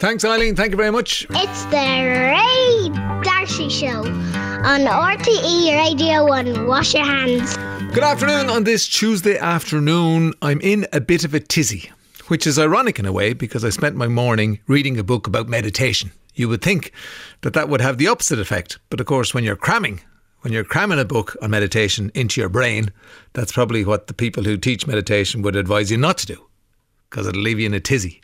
Thanks, Eileen. Thank you very much. It's the Ray Darcy Show on RTE Radio 1. Wash your hands. Good afternoon. On this Tuesday afternoon, I'm in a bit of a tizzy, which is ironic in a way because I spent my morning reading a book about meditation. You would think that that would have the opposite effect. But of course, when you're cramming a book on meditation into your brain, that's probably what the people who teach meditation would advise you not to do, because it'll leave you in a tizzy.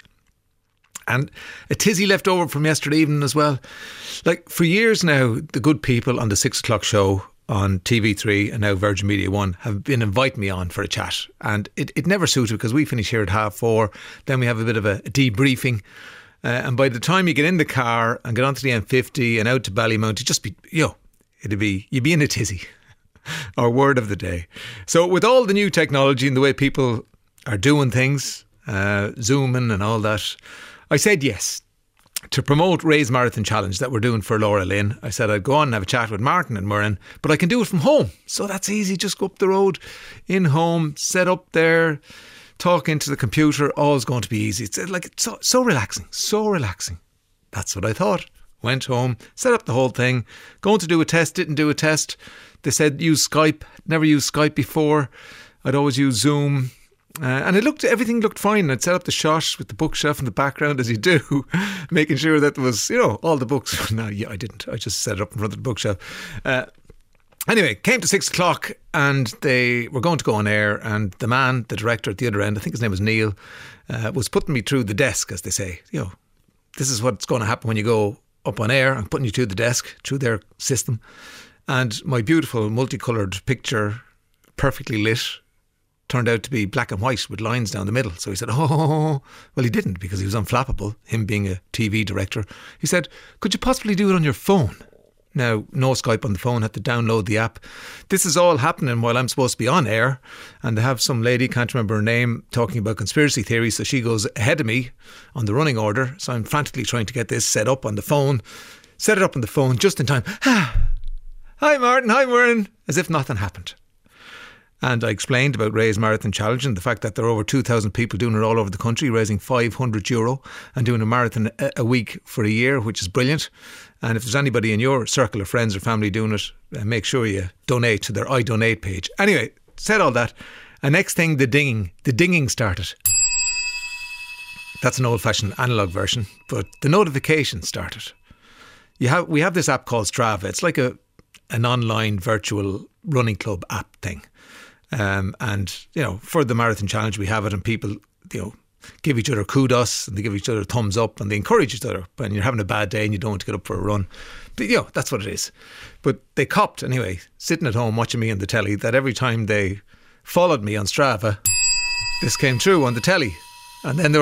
And a tizzy left over from yesterday evening as well. Like, for years now, the good people on the 6 o'clock show on TV3 and now Virgin Media 1 have been inviting me on for a chat. And it never suited because we finish here at 4:30. Then we have a bit of a debriefing. And by the time you get in the car and get onto the M50 and out to Ballymount, it'd just be, you'd be in a tizzy. Our word of the day. So with all the new technology and the way people are doing things, Zooming and all that, I said yes to promote Ray's Marathon Challenge that we're doing for Laura Lynn. I said I'd go on and have a chat with Martin and Murren, but I can do it from home. So that's easy. Just go up the road in home, set up there, talk into the computer. All's going to be easy. It's so relaxing, so relaxing. That's what I thought. Went home, set up the whole thing. Going to do a test, didn't do a test. They said use Skype. Never used Skype before. I'd always use Zoom. And everything looked fine. I'd set up the shot with the bookshelf in the background, as you do, making sure that there was, all the books. No, I didn't. I just set it up in front of the bookshelf. Anyway, came to 6 o'clock and they were going to go on air, and the director at the other end, I think his name was Neil, was putting me through the desk, as they say. This is what's going to happen when you go up on air. I'm putting you through the desk, through their system. And my beautiful multicoloured picture, perfectly lit, turned out to be black and white with lines down the middle. So he said, well, he didn't, because he was unflappable, him being a TV director. He said, could you possibly do it on your phone? Now, no Skype on the phone, had to download the app. This is all happening while I'm supposed to be on air, and they have some lady, can't remember her name, talking about conspiracy theories, so she goes ahead of me on the running order. So I'm frantically trying to get this set up on the phone, set it up on the phone just in time. Hi Martin, hi Murren, as if nothing happened. And I explained about Ray's Marathon Challenge and the fact that there are over 2,000 people doing it all over the country, raising €500 and doing a marathon a week for a year, which is brilliant. And if there's anybody in your circle of friends or family doing it, make sure you donate to their I Donate page. Anyway, said all that. And next thing, the dinging started. That's an old-fashioned analogue version, but the notification started. We have this app called Strava. It's like an online virtual running club app thing. And for the Marathon Challenge we have it, and people give each other kudos and they give each other thumbs up and they encourage each other when you're having a bad day and you don't want to get up for a run. But that's what it is. But they copped anyway, sitting at home watching me on the telly, that every time they followed me on Strava, this came through on the telly. And then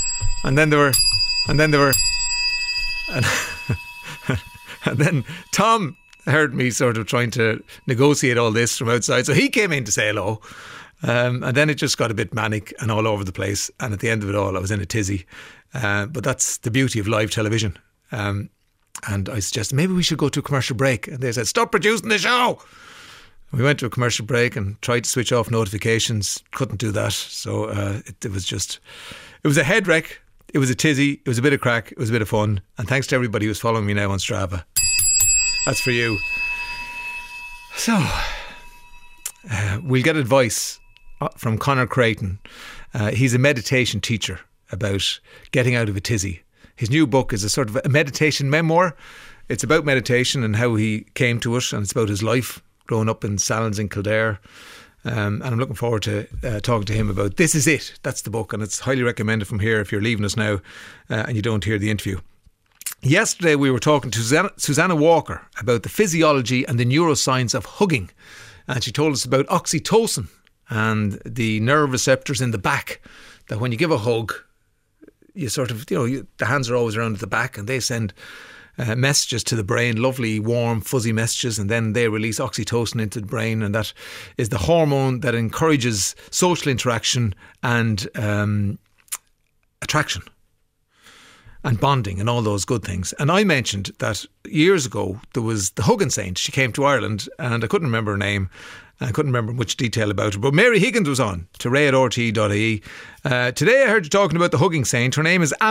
Tom heard me sort of trying to negotiate all this from outside, so he came in to say hello, and then it just got a bit manic and all over the place, and at the end of it all I was in a tizzy, but that's the beauty of live television. And I suggested maybe we should go to a commercial break, and they said stop producing the show. We went to a commercial break and tried to switch off notifications, couldn't do that, so it was a head wreck, it was a tizzy, it was a bit of crack, it was a bit of fun, and thanks to everybody who's following me now on Strava. That's for you. So, we'll get advice from Conor Creighton. He's a meditation teacher about getting out of a tizzy. His new book is a sort of a meditation memoir. It's about meditation and how he came to it, and it's about his life growing up in Sallins in Kildare. And I'm looking forward to talking to him about This Is It. That's the book, and it's highly recommended from here if you're leaving us now and you don't hear the interview. Yesterday we were talking to Susanna Walker about the physiology and the neuroscience of hugging, and she told us about oxytocin and the nerve receptors in the back, that when you give a hug you sort of, the hands are always around at the back and they send messages to the brain, lovely warm fuzzy messages, and then they release oxytocin into the brain, and that is the hormone that encourages social interaction and attraction and bonding and all those good things. And I mentioned that years ago there was the Hugging Saint. She came to Ireland and I couldn't remember her name. I couldn't remember much detail about her, but Mary Higgins was on to ray@rte.ie. Today I heard you talking about the Hugging Saint. Her name is Amma.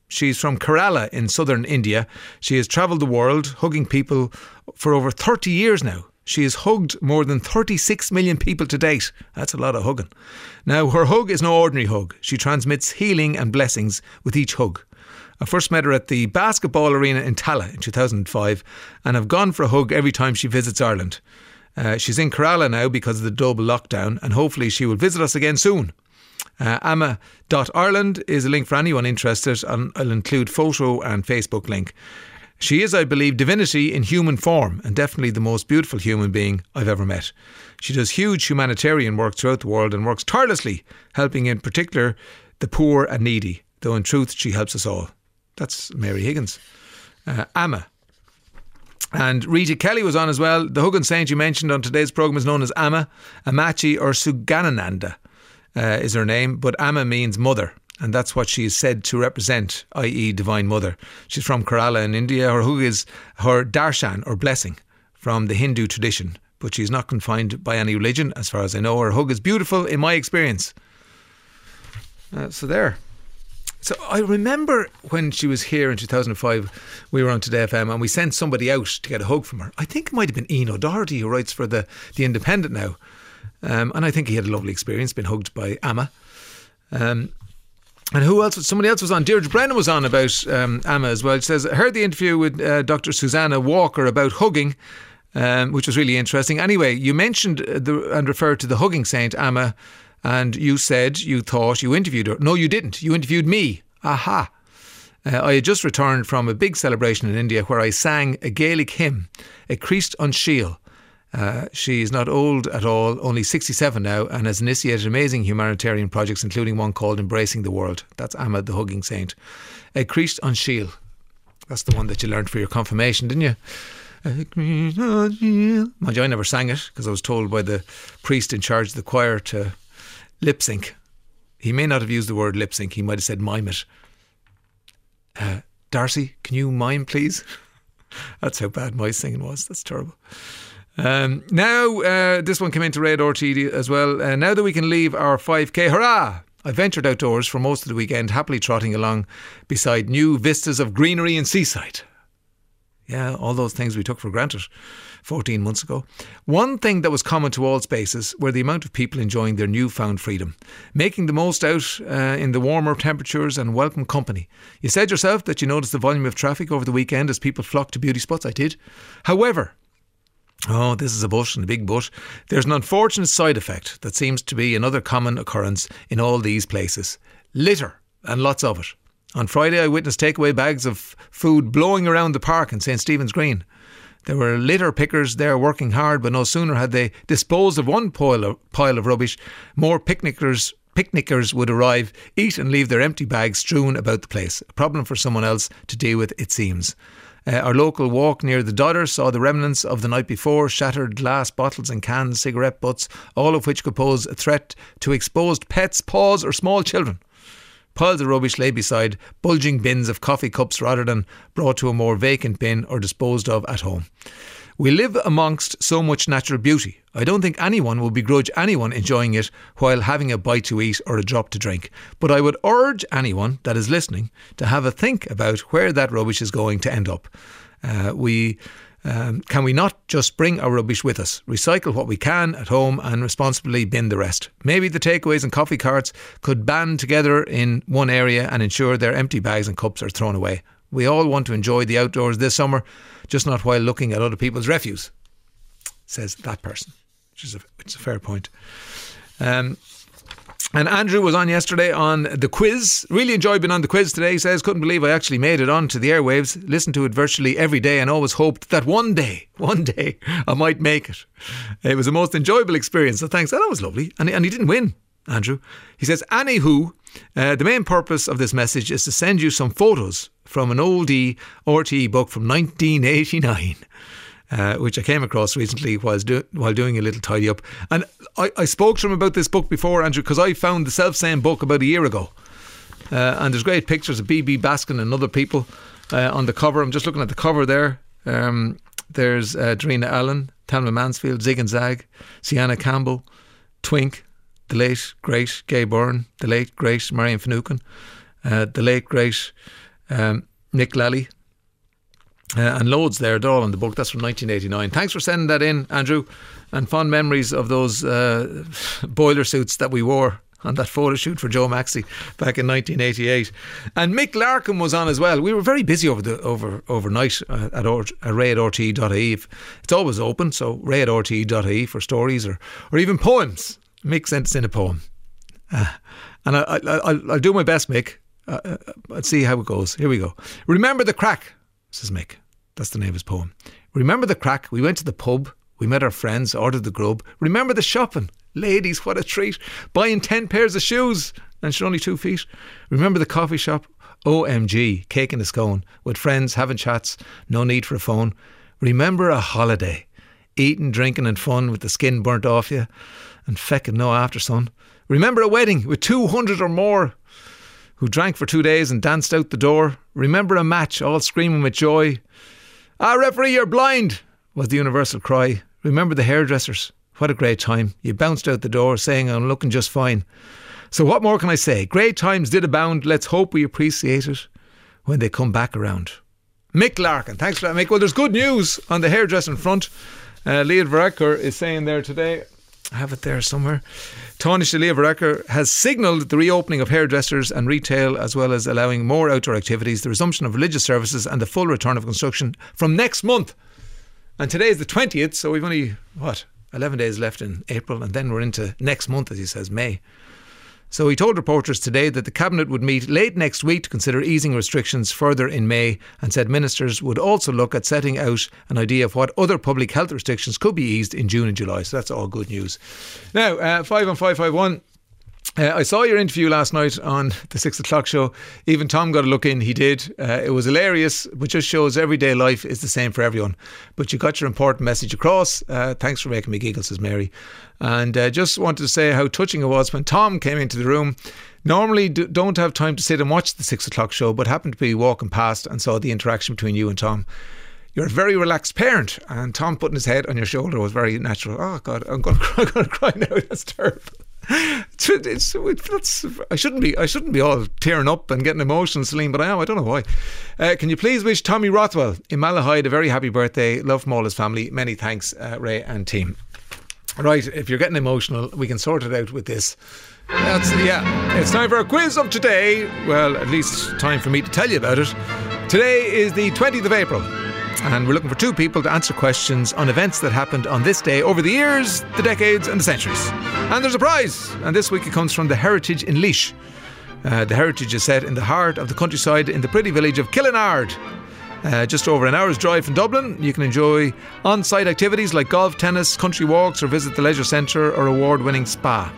She's from Kerala in southern India. She has travelled the world hugging people for over 30 years now. She has hugged more than 36 million people to date. That's a lot of hugging. Now, her hug is no ordinary hug. She transmits healing and blessings with each hug. I first met her at the basketball arena in Tala in 2005 and have gone for a hug every time she visits Ireland. She's in Kerala now because of the double lockdown, and hopefully she will visit us again soon. Amma.Ireland is a link for anyone interested, and I'll include photo and Facebook link. She is, I believe, divinity in human form and definitely the most beautiful human being I've ever met. She does huge humanitarian work throughout the world and works tirelessly, helping in particular the poor and needy, though in truth she helps us all. That's Mary Higgins. Amma. And Rita Kelly was on as well. The Hugging Saint you mentioned on today's programme is known as Amma. Amachi or Suganananda is her name, but Amma means mother. And that's what she is said to represent, i.e. Divine Mother. She's from Kerala in India. Her hug is her darshan or blessing from the Hindu tradition. But she's not confined by any religion as far as I know. Her hug is beautiful in my experience. So there. So I remember when she was here in 2005, we were on Today FM and we sent somebody out to get a hug from her. I think it might have been Ian O'Doherty, who writes for the Independent now. And I think he had a lovely experience being hugged by Amma. And who else? Somebody else was on. Deirdre Brennan was on about Amma as well. She says, I heard the interview with Dr. Susanna Walker about hugging, which was really interesting. Anyway, you mentioned and referred to the Hugging Saint, Amma, and you said you thought you interviewed her. No, you didn't. You interviewed me. Aha. I had just returned from a big celebration in India where I sang a Gaelic hymn, a Christ on Shield. She is not old at all, only 67 now, and has initiated amazing humanitarian projects, including one called Embracing the World. That's Amma, the Hugging Saint. A Christ on Shield. That's the one that you learned for your confirmation, didn't you? A Christ on Shield. Mind you, I never sang it because I was told by the priest in charge of the choir to lip sync. He may not have used the word lip sync. He might have said mime it. Darcy, can you mime, please? That's how bad my singing was. That's terrible. Now, this one came into Red RTD as well. Now that we can leave our 5k, hurrah! I ventured outdoors for most of the weekend, happily trotting along beside new vistas of greenery and seaside. Yeah, all those things we took for granted 14 months ago. One thing that was common to all spaces were the amount of people enjoying their newfound freedom, making the most out in the warmer temperatures and welcome company. You said yourself that you noticed the volume of traffic over the weekend as people flocked to beauty spots. I did. However, this is a but and a big but. There's an unfortunate side effect that seems to be another common occurrence in all these places. Litter, and lots of it. On Friday I witnessed takeaway bags of food blowing around the park in St. Stephen's Green. There were litter pickers there working hard, but no sooner had they disposed of one pile of rubbish, more picnickers would arrive, eat and leave their empty bags strewn about the place. A problem for someone else to deal with, it seems. Our local walk near the Dodder saw the remnants of the night before, shattered glass bottles and cans, cigarette butts, all of which could pose a threat to exposed pets, paws or small children. Piles of rubbish lay beside bulging bins of coffee cups rather than brought to a more vacant bin or disposed of at home. We live amongst so much natural beauty. I don't think anyone will begrudge anyone enjoying it while having a bite to eat or a drop to drink. But I would urge anyone that is listening to have a think about where that rubbish is going to end up. Can we not just bring our rubbish with us, recycle what we can at home and responsibly bin the rest? Maybe the takeaways and coffee carts could band together in one area and ensure their empty bags and cups are thrown away. We all want to enjoy the outdoors this summer, just not while looking at other people's refuse, says that person, which is a fair point. And Andrew was on yesterday on the quiz. Really enjoyed being on the quiz today. He says, couldn't believe I actually made it onto the airwaves. Listened to it virtually every day and always hoped that one day I might make it. It was the most enjoyable experience. So thanks. That was lovely. And he didn't win, Andrew. He says, anywho, the main purpose of this message is to send you some photos from an oldie RTE book from 1989. Which I came across recently while doing a little tidy up. And I spoke to him about this book before, Andrew, because I found the self-same book about a year ago. And there's great pictures of B.B. Baskin and other people on the cover. I'm just looking at the cover there. There's Darina Allen, Thelma Mansfield, Zig and Zag, Sienna Campbell, Twink, the late, great Gay Byrne, the late, great Marion Finucane, the late, great Nick Lally, and loads there. They're all in the book. That's from 1989. Thanks for sending that in, Andrew, and fond memories of those boiler suits that we wore on that photo shoot for Joe Maxey back in 1988. And Mick Larkin was on as well. We were very busy overnight at ray@rte.ie. It's always open, so ray@rte.ie for stories or even poems. Mick sent us in a poem, and I'll do my best, Mick. Let's see how it goes. Here we go. Remember the crack, says Mick. That's the name of his poem. Remember the crack. We went to the pub. We met our friends, ordered the grub. Remember the shopping. Ladies, what a treat. Buying 10 pairs of shoes and she's only 2 feet. Remember the coffee shop. OMG, cake and a scone. With friends, having chats. No need for a phone. Remember a holiday. Eating, drinking and fun with the skin burnt off you. And feckin' no after sun. Remember a wedding with 200 or more who drank for 2 days and danced out the door. Remember a match, all screaming with joy. Ah, referee, you're blind, was the universal cry. Remember the hairdressers. What a great time. You bounced out the door saying I'm looking just fine. So what more can I say? Great times did abound. Let's hope we appreciate it when they come back around. Mick Larkin. Thanks for that, Mick. Well, there's good news on the hairdressing front. Leah Varadkar is saying there today, I have it there somewhere. Taoiseach Leah Varadkar has signalled the reopening of hairdressers and retail, as well as allowing more outdoor activities, the resumption of religious services and the full return of construction from next month. And today is the 20th, so we've only, 11 days left in April, and then we're into next month, as he says, May. So he told reporters today that the Cabinet would meet late next week to consider easing restrictions further in May, and said ministers would also look at setting out an idea of what other public health restrictions could be eased in June and July. So that's all good news. Now, 51551. I saw your interview last night on the 6 o'clock show. Even Tom got a look in. He did. It was hilarious, but just shows everyday life is the same for everyone. But you got your important message across. Thanks for making me giggle, says Mary. And just wanted to say how touching it was when Tom came into the room. Normally don't have time to sit and watch the 6 o'clock show, but happened to be walking past and saw the interaction between you and Tom. You're a very relaxed parent, and Tom putting his head on your shoulder was very natural. Oh God, I'm going to cry now. That's terrible. I shouldn't be all tearing up and getting emotional, Celine, but I am. I don't know why. Can you please wish Tommy Rothwell in Malahide a very happy birthday? Love from all his family. Many thanks, Ray and team. Right, if you're getting emotional, we can sort it out with this. It's time for a quiz of today. Well, at least time for me to tell you about it. Today is the 20th of April. And we're looking for 2 people to answer questions on events that happened on this day over the years, the decades and the centuries. And there's a prize. And this week it comes from the Heritage in Laois. The Heritage is set in the heart of the countryside in the pretty village of Killinard. Just over an hour's drive from Dublin. You can enjoy on-site activities like golf, tennis, country walks, or visit the leisure centre or award-winning spa.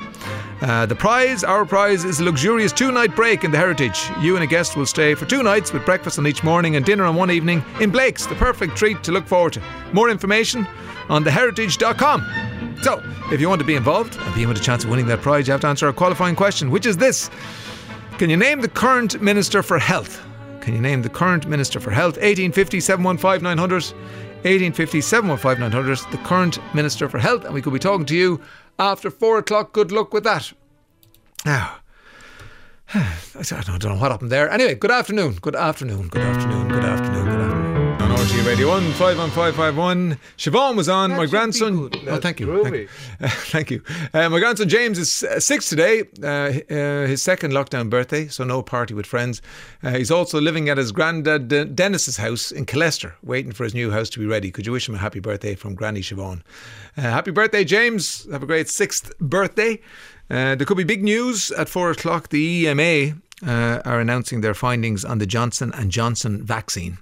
Our prize is a luxurious 2-night break in the Heritage. You and a guest will stay for 2 nights with breakfast on each morning and dinner on one evening in Blake's, the perfect treat to look forward to. More information on theheritage.com. So, if you want to be involved and be in with a chance of winning that prize, you have to answer a qualifying question, which is this. Can you name the current Minister for Health? Can you name the current Minister for Health? 1850 715 900. 1850 715 900. The current Minister for Health. And we could be talking to you after 4 o'clock. Good luck with that. Now, I don't know what happened there. Anyway, good afternoon. Good afternoon. Good afternoon. Good afternoon. Good afternoon. On RTE Radio 1, 51551. Siobhan was on. My grandson. Oh, thank you. Thank you. My grandson James is 6 today. His second lockdown birthday, so no party with friends. He's also living at his granddad Dennis's house in Killester, waiting for his new house to be ready. Could you wish him a happy birthday from Granny Siobhan? Happy birthday, James. Have a great 6th birthday. There could be big news at 4 o'clock. The EMA are announcing their findings on the Johnson & Johnson vaccine.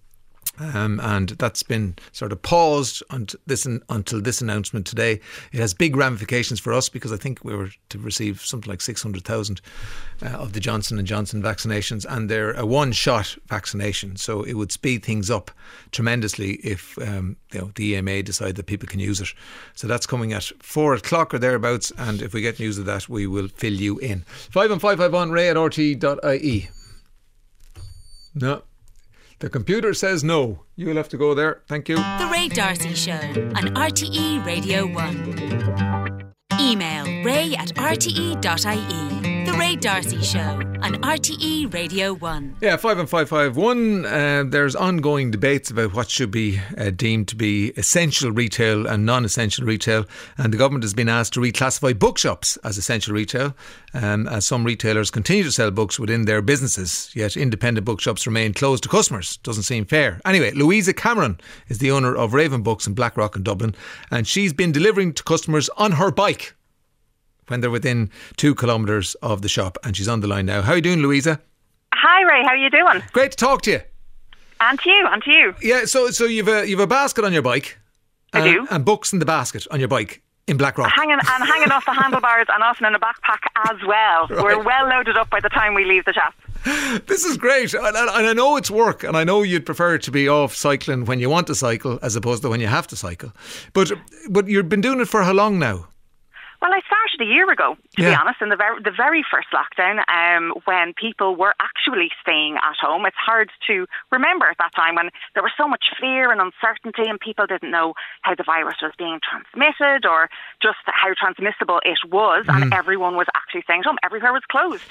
And that's been sort of paused until this announcement today. It has big ramifications for us because I think we were to receive something like 600,000 of the Johnson & Johnson vaccinations, and they're a one-shot vaccination, so it would speed things up tremendously if the EMA decide that people can use it. So that's coming at 4 o'clock or thereabouts, and if we get news of that, we will fill you in. 51551 ray@rte.ie. No. The computer says no. You'll have to go there. Thank you. The Ray D'Arcy Show on RTE Radio 1. Email ray@rte.ie. The Ray D'Arcy Show on RTE Radio 1. Yeah, 51551. There's ongoing debates about what should be deemed to be essential retail and non-essential retail, and the government has been asked to reclassify bookshops as essential retail, as some retailers continue to sell books within their businesses, yet independent bookshops remain closed to customers. Doesn't seem fair. Anyway, Louisa Cameron is the owner of Raven Books in Blackrock in Dublin, and she's been delivering to customers on her bike when they're within 2 kilometres of the shop, and she's on the line now. How are you doing, Louisa? Hi, Ray. How are you doing? Great to talk to you. And to you, and to you. Yeah, so you've a basket on your bike. I do. And books in the basket on your bike in Blackrock. Hanging off the handlebars and often in a backpack as well. Right. We're well loaded up by the time we leave the shop. This is great, and I know it's work, and I know you'd prefer to be off cycling when you want to cycle as opposed to when you have to cycle. But you've been doing it for how long now? Well, I started a year ago, to be honest, in the very first lockdown, when people were actually staying at home. It's hard to remember at that time when there was so much fear and uncertainty and people didn't know how the virus was being transmitted or just how transmissible it was, and everyone was actually staying at home. Everywhere was closed.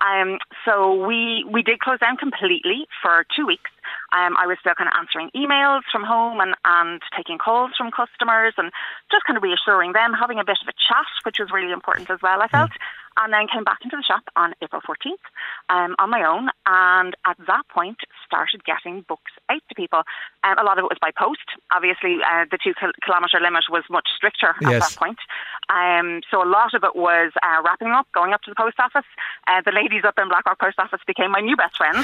So we did close down completely for 2 weeks. I was still kind of answering emails from home and taking calls from customers and just kind of reassuring them, having a bit of a chat, which was really important as well, I felt. And then came back into the shop on April 14th on my own, and at that point started getting books out to people. A lot of it was by post. Obviously, the 2 kilometre limit was much stricter at that point. So a lot of it was wrapping up, going up to the post office. The ladies up in Blackrock Post Office became my new best friends,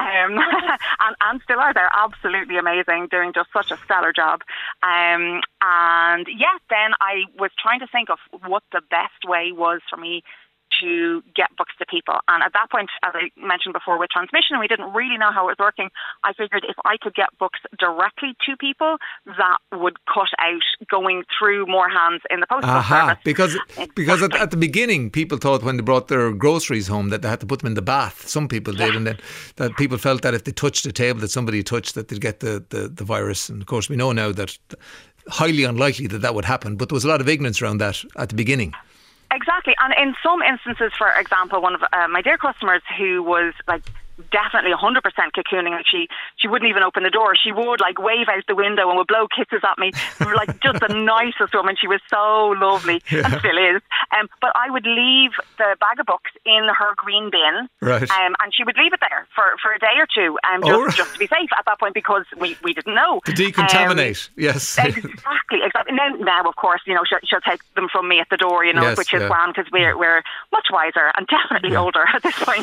and still are. They're absolutely amazing, doing just such a stellar job. And yeah, then I was trying to think of what the best way was for me to get books to people. And at that point, as I mentioned before, with transmission, we didn't really know how it was working. I figured if I could get books directly to people, that would cut out going through more hands in the postal service. Because at the beginning, people thought when they brought their groceries home that they had to put them in the bath. Some people did, and then that people felt that if they touched a table that somebody touched, that they'd get the virus. And of course, we know now that highly unlikely that would happen, but there was a lot of ignorance around that at the beginning. Exactly. And in some instances, for example, one of my dear customers who was like definitely 100% cocooning, like she wouldn't even open the door. She would like wave out the window and would blow kisses at me, like just the nicest woman. She was so lovely and still is. But I would leave the bag of books in her green bin, and she would leave it there for a day or two, just to be safe at that point, because we didn't know. To decontaminate, yes. Exactly. And now, of course, she'll take them from me at the door, which is grand, because we're much wiser and definitely older at this point.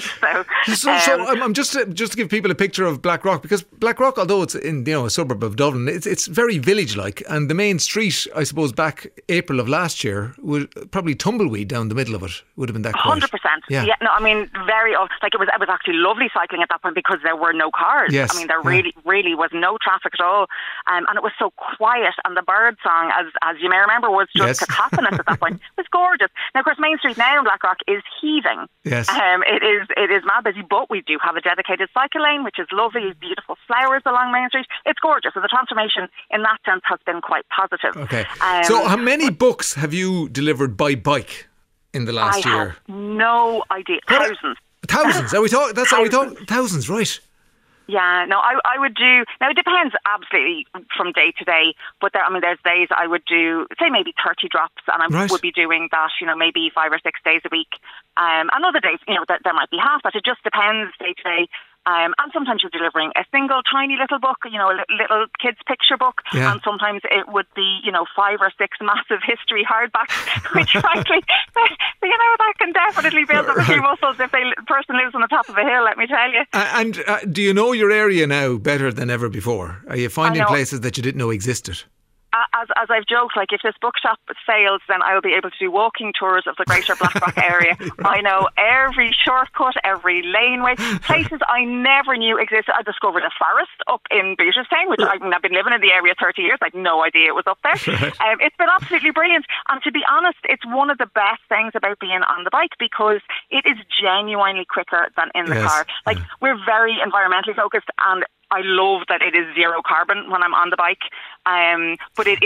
So I'm just to give people a picture of Blackrock, because Blackrock, although it's in a suburb of Dublin, it's very village-like, and the main street, I suppose, back April of last year, would probably tumbleweed down the middle of it. Would have been that quiet. 100%. Yeah. No, I mean, it was actually lovely cycling at that point because there were no cars. Yes. I mean, there really was no traffic at all, and it was so quiet. And the bird song, as you may remember, was just cacophonous at that point. It was gorgeous. Now, of course, Main Street now in Blackrock is heaving. Yes. It is mad busy, but we do have a dedicated cycle lane, which is lovely. Beautiful flowers along Main Street. It's gorgeous. So the transformation in that sense has been quite positive. Okay. So how many books have you delivered by bike in the last year? I have no idea. Thousands. Thousands? Are we talking? That's how we talk. Thousands, right? Yeah, no, I would do. Now it depends absolutely from day to day, but there's days I would do, say, maybe 30 drops, and I would be doing that, maybe 5 or 6 days a week. And other days, there might be half that. It just depends day to day. And sometimes you're delivering a single tiny little book, a little kid's picture book, and sometimes it would be, 5 or 6 massive history hardbacks, which frankly, that can definitely build up a few muscles if the person lives on the top of a hill, let me tell you. And do you know your area now better than ever before? Are you finding places that you didn't know existed? As I've joked, like if this bookshop fails, then I'll be able to do walking tours of the greater Blackrock area. I know every shortcut, every laneway, places I never knew existed. I discovered a forest up in Beaterstown, which I've been living in the area 30 years. I had no idea it was up there. It's been absolutely brilliant. And to be honest, it's one of the best things about being on the bike, because it is genuinely quicker than in the car. Like, we're very environmentally focused, and I love that it is zero carbon when I'm on the bike, but it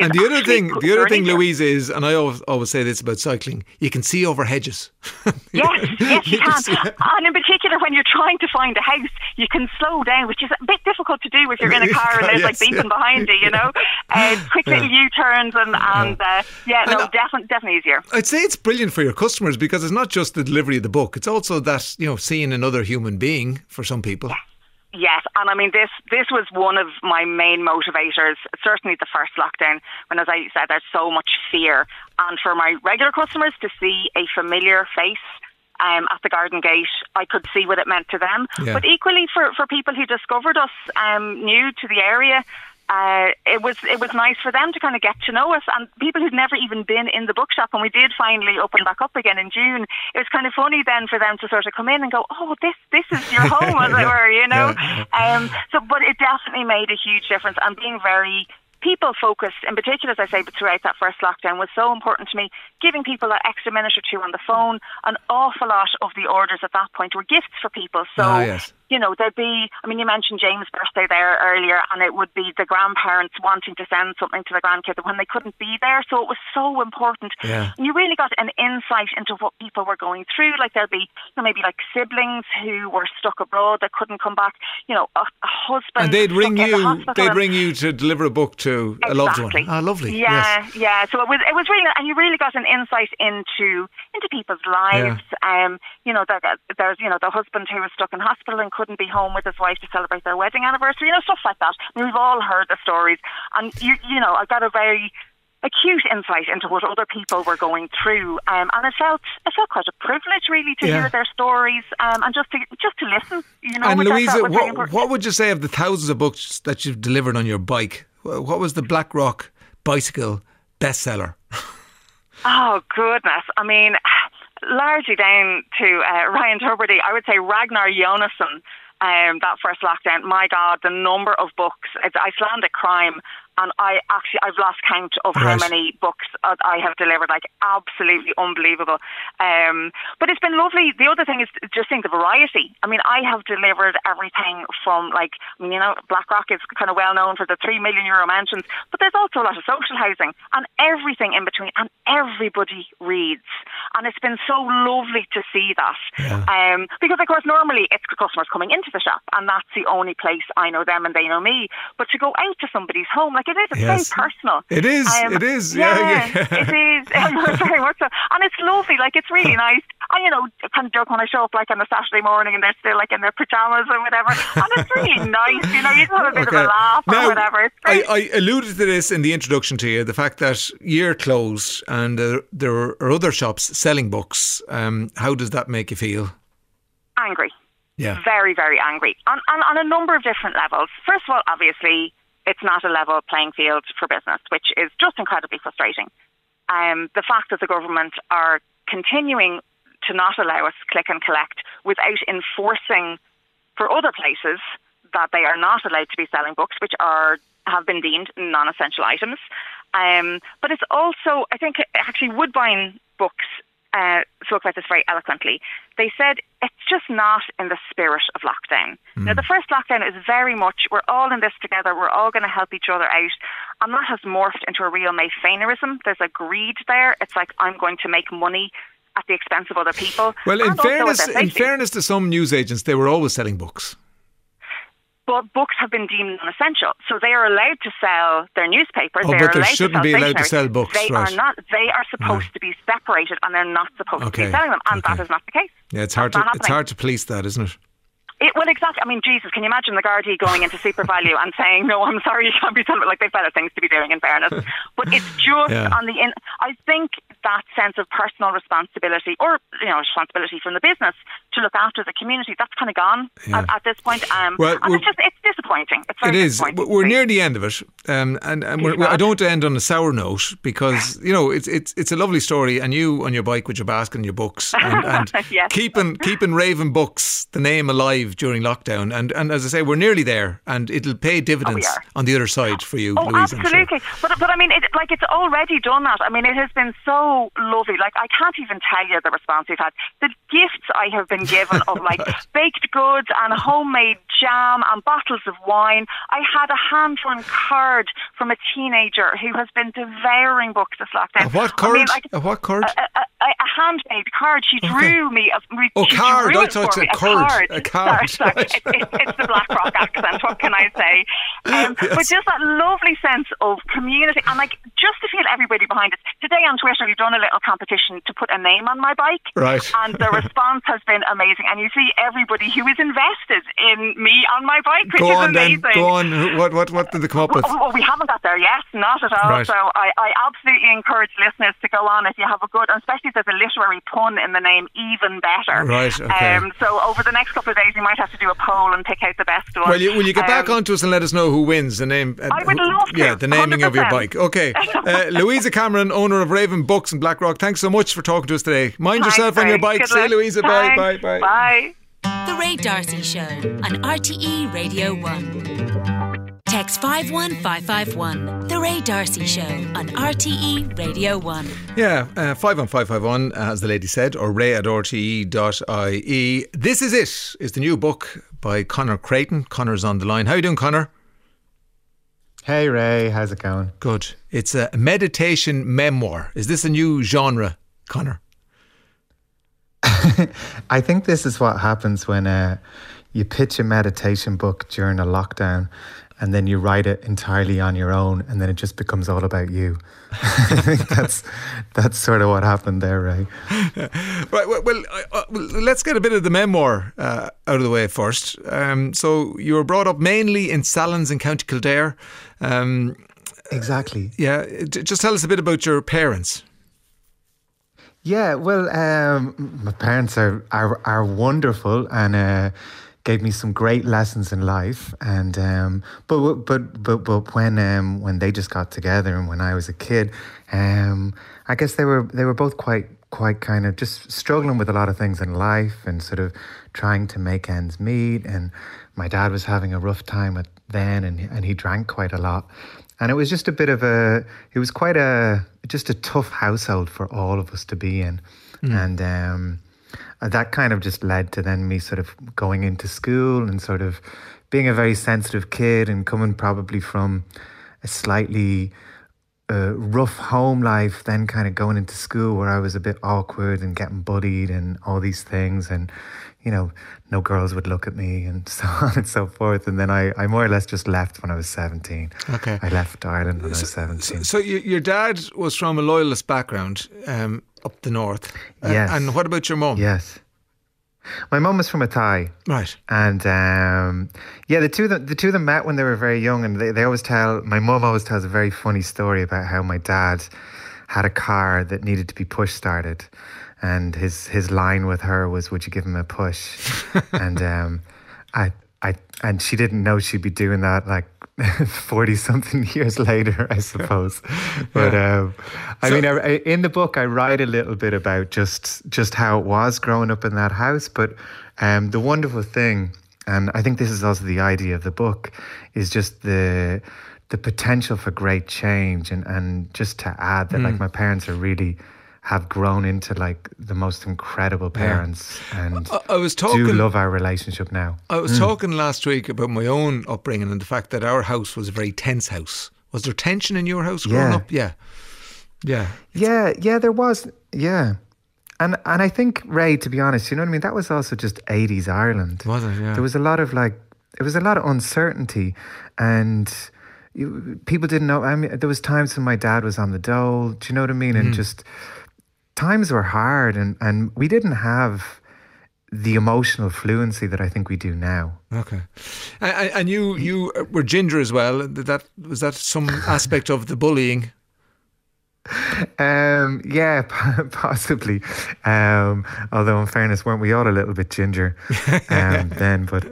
And the other thing, easier. Louise, is, and I always say this about cycling, you can see over hedges. Yes, you can. And in particular, when you're trying to find a house, you can slow down, which is a bit difficult to do if you're in a car and there's like beeping behind you, quick little U-turns definitely easier. I'd say it's brilliant for your customers because it's not just the delivery of the book, it's also that, seeing another human being for some people. Yes, and I mean, this was one of my main motivators, certainly the first lockdown, when, as I said, there's so much fear. And for my regular customers to see a familiar face at the garden gate, I could see what it meant to them. Yeah. But equally for people who discovered us new to the area, it was nice for them to kind of get to know us, and people who'd never even been in the bookshop. And we did finally open back up again in June. It was kind of funny then for them to sort of come in and go, "Oh, this is your home," as it were, But it definitely made a huge difference, and being very people focused, in particular, as I say, but throughout that first lockdown, was so important to me. Giving people that extra minute or two on the phone. An awful lot of the orders at that point were gifts for people. So, yes. There'd be, you mentioned James' birthday there earlier, and it would be the grandparents wanting to send something to the grandkid when they couldn't be there. So it was so important. Yeah. And you really got an insight into what people were going through. Like there'd be maybe like siblings who were stuck abroad that couldn't come back. A husband. And they'd ring you to deliver a book to a loved one. Oh, lovely. Yeah, yes. Yeah. So it was really, and you really got an insight into people's lives. Yeah. There's the husband who was stuck in hospital and couldn't be home with his wife to celebrate their wedding anniversary. Stuff like that. We've all heard the stories, and I got a very acute insight into what other people were going through, and it felt quite a privilege really to hear their stories, and just to listen. And Louisa, what would you say of the thousands of books that you've delivered on your bike? What was the Blackrock bicycle bestseller? Oh goodness! I mean, largely down to Ryan Tubridy. I would say Ragnar Jonasson. That first lockdown, my God, the number of books. It's Icelandic crime, and I've lost count of how many books I have delivered. Like, absolutely unbelievable. But it's been lovely. The other thing is just think the variety. I mean, I have delivered everything from Blackrock is kind of well known for the €3 million mansions, but there's also a lot of social housing and everything in between, and everybody reads. And it's been so lovely to see that. Yeah. Because of course normally it's customers coming into the shop, and that's the only place I know them and they know me. But to go out to somebody's home, it's very personal. It is. It is. Yeah. It is. Very much so. And it's lovely. It's really nice. I kind of joke when I show up on a Saturday morning and they're still in their pajamas or whatever. And it's really nice. You just have a bit of a laugh or whatever. I alluded to this in the introduction to you, the fact that you're closed and there are other shops selling books. How does that make you feel? Angry. Yeah. Very, very angry. On a number of different levels. First of all, obviously, it's not a level playing field for business, which is just incredibly frustrating. The fact that the government are continuing to not allow us click and collect without enforcing for other places that they are not allowed to be selling books, which have been deemed non-essential items. But it's also, I think, actually Woodbine Books spoke about this very eloquently. They said it's just not in the spirit of lockdown. Now, the first lockdown is very much, we're all in this together, we're all going to help each other out, and that has morphed into a real Mayfainerism. There's a greed there. It's like, I'm going to make money at the expense of other people. Well, in fairness to some newsagents, they were always selling books. But books have been deemed non-essential, so they are allowed to sell their newspapers. But they shouldn't be allowed to sell books. They are not. They are supposed to be separated, and they're not supposed to be selling them, and that is not the case. Yeah, it's hard to police that, isn't it? Well, exactly. I mean, Jesus, can you imagine the Gardaí going into SuperValu and saying, "No, I'm sorry, you can't be selling it." Like, they've better things to be doing, in fairness. But it's just on the I think that sense of personal responsibility, or responsibility from the business to look after the community, that's kind of gone at this point. And it's disappointing. It's very disappointing. We're near the end of it, and I don't want to end on a sour note because it's a lovely story, and you on your bike with your basket and your books, and yes. keeping Raven Books, the name, alive during lockdown, and as I say, we're nearly there, and it'll pay dividends on the other side for you, Louise. Absolutely. But I mean, it's already done that. I mean, it has been so so lovely. Like, I can't even tell you the response we've had. The gifts I have been given of like baked goods and homemade jam and bottles of wine. I had a hand-drawn card from a teenager who has been devouring books this lockdown. A what card? A what card? A handmade card. She drew me. Card. I thought it was a card. Sorry. It's the Blackrock accent. What can I say? Yes. But just that lovely sense of community and like just to feel everybody behind us. Today on Twitter, we've done a little competition to put a name on my bike. Right. And the response has been amazing. And you see everybody who is invested in me on my bike, which is amazing. Go on. What did they come up with? Well, we haven't got there yet, not at all. Right. So I absolutely encourage listeners to go on if you have a good, and especially if there's a literary pun in the name, even better. Right, okay. So over the next couple of days, we might have to do a poll and pick out the best one. Well, will you get back onto us and let us know who wins the name? I would love to. Yeah, the naming 100%. of your bike. Okay. Louisa Cameron, owner of Raven Books in Blackrock, thanks so much for talking to us today. Mind yourself on your bike. See you, Louisa. Thanks. Bye. Bye. The Ray D'Arcy Show on RTE Radio 1. Text 51551. The Ray D'Arcy Show on RTE Radio 1. Yeah, 51551, as the lady said, or ray@rte.ie. This Is It is the new book by Conor Creighton. Conor's on the line. How you doing, Conor? Hey Ray, how's it going? Good. It's a meditation memoir. Is this a new genre, Conor? I think this is what happens when you pitch a meditation book during a lockdown and then you write it entirely on your own and then it just becomes all about you. I think that's sort of what happened there, Ray. Right, well, let's get a bit of the memoir out of the way first. So you were brought up mainly in Sallins in County Kildare. Exactly. Yeah, just tell us a bit about your parents. Yeah, well, my parents are wonderful and gave me some great lessons in life. And but when they just got together and when I was a kid, I guess they were both quite kind of just struggling with a lot of things in life and sort of trying to make ends meet. And my dad was having a rough time then, and he drank quite a lot. And it was just a bit of just a tough household for all of us to be in. And that kind of just led to then me sort of going into school and sort of being a very sensitive kid and coming probably from a slightly rough home life, then kind of going into school where I was a bit awkward and getting bullied and all these things. And, you know, no girls would look at me and so on and so forth. And then I more or less just left when I was 17. Okay. I left Ireland when I was 17. So your dad was from a loyalist background up the north. Yes. And what about your mum? Yes. My mum was from Athy. Right. And the two of them met when they were very young, and they always my mum always tells a very funny story about how my dad had a car that needed to be push started. And his line with her was, "Would you give him a push?" And and she didn't know she'd be doing that like 40 something years later, I suppose. But in the book, I write a little bit about just how it was growing up in that house. But the wonderful thing, and I think this is also the idea of the book, is just the potential for great change, and just to add that like my parents have grown into like the most incredible parents, and do love our relationship now. I was talking last week about my own upbringing and the fact that our house was a very tense house. Was there tension in your house growing up? Yeah, there was. Yeah, and I think, Ray, to be honest, you know what I mean, that was also just 80s Ireland. Was it? Yeah. There was a lot of uncertainty, and people didn't know. I mean, there was times when my dad was on the dole. Do you know what I mean? And just times were hard, and we didn't have the emotional fluency that I think we do now. Okay. And you were ginger as well. Was that some aspect of the bullying? Yeah, possibly. Although in fairness, weren't we all a little bit ginger then? But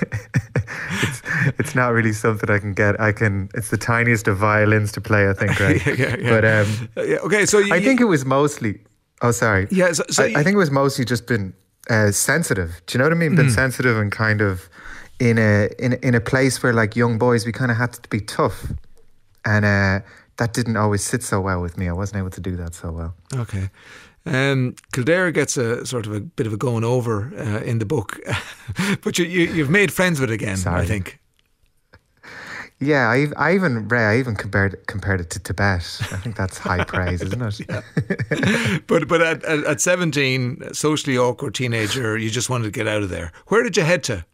it's not really something I can get. It's the tiniest of violins to play, I think, right? Yeah. But okay, so I think it was mostly. Oh, sorry. Yeah, I think it was mostly just been sensitive. Do you know what I mean? Been sensitive and kind of in a place where, like, young boys, we kind of had to be tough and that didn't always sit so well with me. I wasn't able to do that so well. Okay. Kildare gets a sort of a bit of a going over in the book, but you've made friends with it again, I think. Yeah, I even compared it to Tibet. I think that's high praise, isn't it? Yeah. But at 17, socially awkward teenager, you just wanted to get out of there. Where did you head to?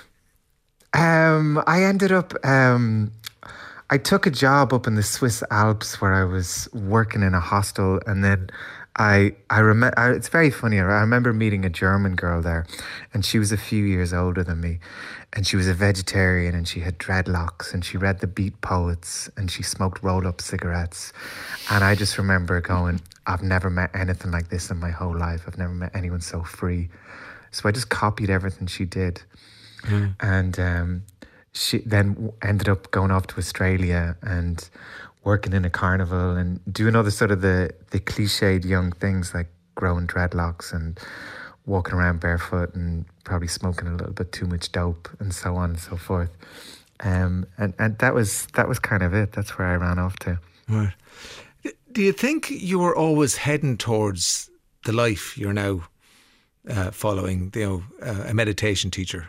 I ended up. I took a job up in the Swiss Alps where I was working in a hostel, and then I remember. It's very funny. I remember meeting a German girl there, and she was a few years older than me, and she was a vegetarian, and she had dreadlocks, and she read the Beat Poets, and she smoked roll-up cigarettes, and I just remember going, I've never met anything like this in my whole life. I've never met anyone so free. So I just copied everything she did, and she then ended up going off to Australia and working in a carnival and doing all the sort of the cliched young things like growing dreadlocks and walking around barefoot and probably smoking a little bit too much dope and so on and so forth. And that was kind of it. That's where I ran off to. Right. Do you think you were always heading towards the life you're now following, a meditation teacher?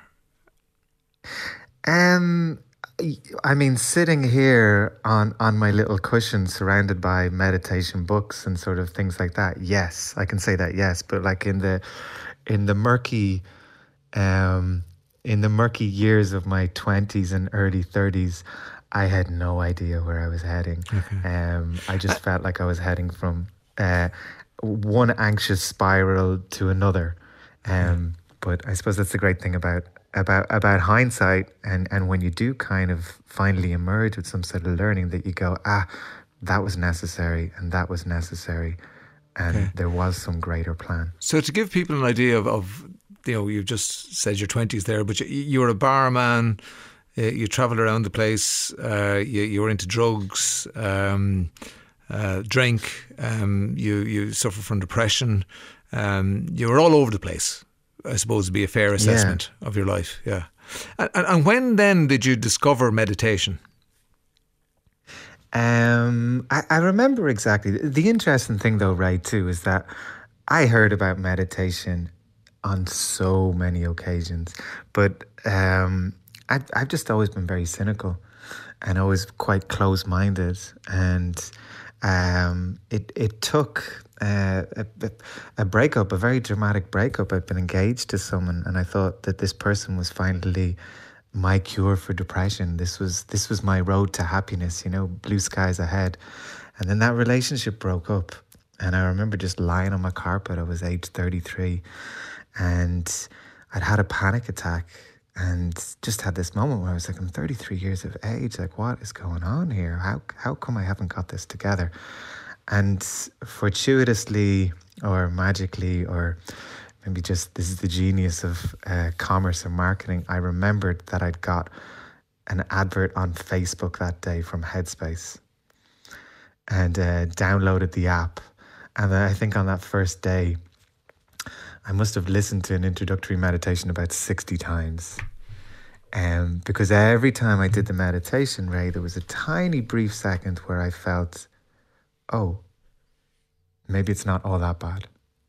I mean, sitting here on my little cushion surrounded by meditation books and sort of things like that, yes, I can say that, yes. But like in the murky years of my 20s and early 30s, I had no idea where I was heading. Okay. I just felt like I was heading from one anxious spiral to another. But I suppose that's the great thing about hindsight, and when you do kind of finally emerge with some sort of learning, that you go, that was necessary and that was necessary, and there was some greater plan. So to give people an idea of you've just said your 20s there, but you were a barman, you travelled around the place, you were into drugs, drink, you suffered from depression, you were all over the place, I suppose would be a fair assessment of your life. Yeah. And when then did you discover meditation? I remember exactly. The interesting thing though, Ray, too, is that I heard about meditation on so many occasions, but I've just always been very cynical and always quite close-minded, and it took a breakup, a very dramatic breakup. I'd been engaged to someone, and I thought that this person was finally my cure for depression. This was my road to happiness, blue skies ahead. And then that relationship broke up, and I remember just lying on my carpet. I was age 33, and I'd had a panic attack and just had this moment where I was like, I'm 33 years of age. Like, what is going on here? How come I haven't got this together? And fortuitously or magically, or maybe just this is the genius of commerce and marketing, I remembered that I'd got an advert on Facebook that day from Headspace, and downloaded the app. And then I think on that first day, I must have listened to an introductory meditation about 60 times. Because every time I did the meditation, Ray, there was a tiny brief second where I felt, oh, maybe it's not all that bad.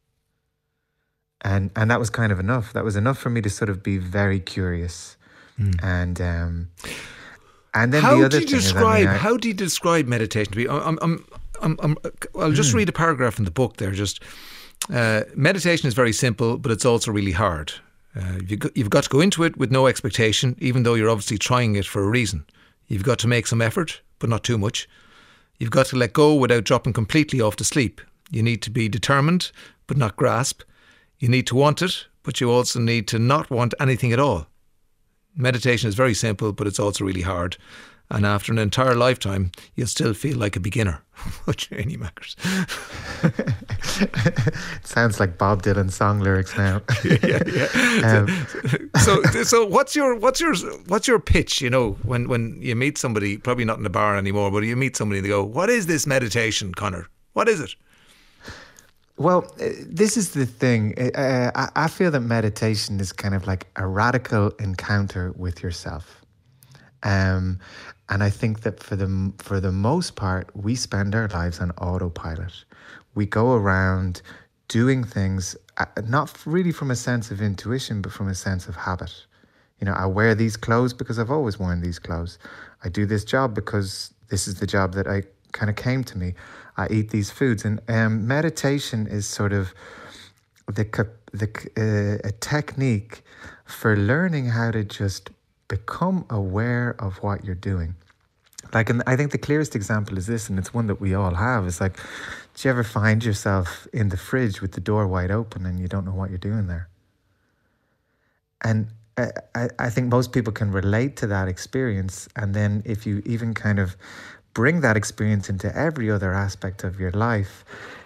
And that was kind of enough. That was enough for me to sort of be very curious. And then how the other do you thing how do you describe meditation to be? I'll just read a paragraph in the book there. Just meditation is very simple, but it's also really hard. You've got to go into it with no expectation, even though you're obviously trying it for a reason. You've got to make some effort, but not too much. You've got to let go without dropping completely off to sleep. You need to be determined, but not grasp. You need to want it, but you also need to not want anything at all. Meditation is very simple, but it's also really hard. And after an entire lifetime, you'll still feel like a beginner, which really matters. It sounds like Bob Dylan song lyrics now. So what's your pitch? When you meet somebody, probably not in a bar anymore, but you meet somebody and they go, "What is this meditation, Conor? What is it?" Well, this is the thing. I feel that meditation is kind of like a radical encounter with yourself. And I think that for the most part, we spend our lives on autopilot. We go around doing things, not really from a sense of intuition, but from a sense of habit. I wear these clothes because I've always worn these clothes. I do this job because this is the job that I kind of came to me. I eat these foods. And meditation is sort of a technique for learning how to just become aware of what you're doing. Like, and I think the clearest example is this, and it's one that we all have. It's like, do you ever find yourself in the fridge with the door wide open and you don't know what you're doing there? And I think most people can relate to that experience. And then if you even kind of bring that experience into every other aspect of your life,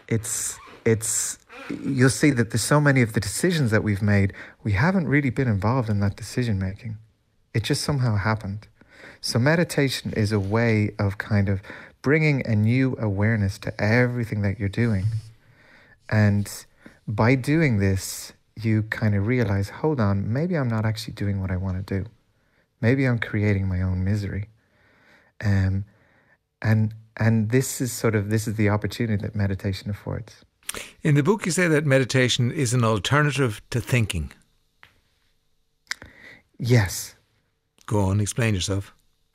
you'll see that there's so many of the decisions that we've made, we haven't really been involved in that decision making. It just somehow happened. So meditation is a way of kind of bringing a new awareness to everything that you're doing. And by doing this, you kind of realize, hold on, maybe I'm not actually doing what I want to do. Maybe I'm creating my own misery. And this is the opportunity that meditation affords. In the book, you say that meditation is an alternative to thinking. Yes. Go on, explain yourself.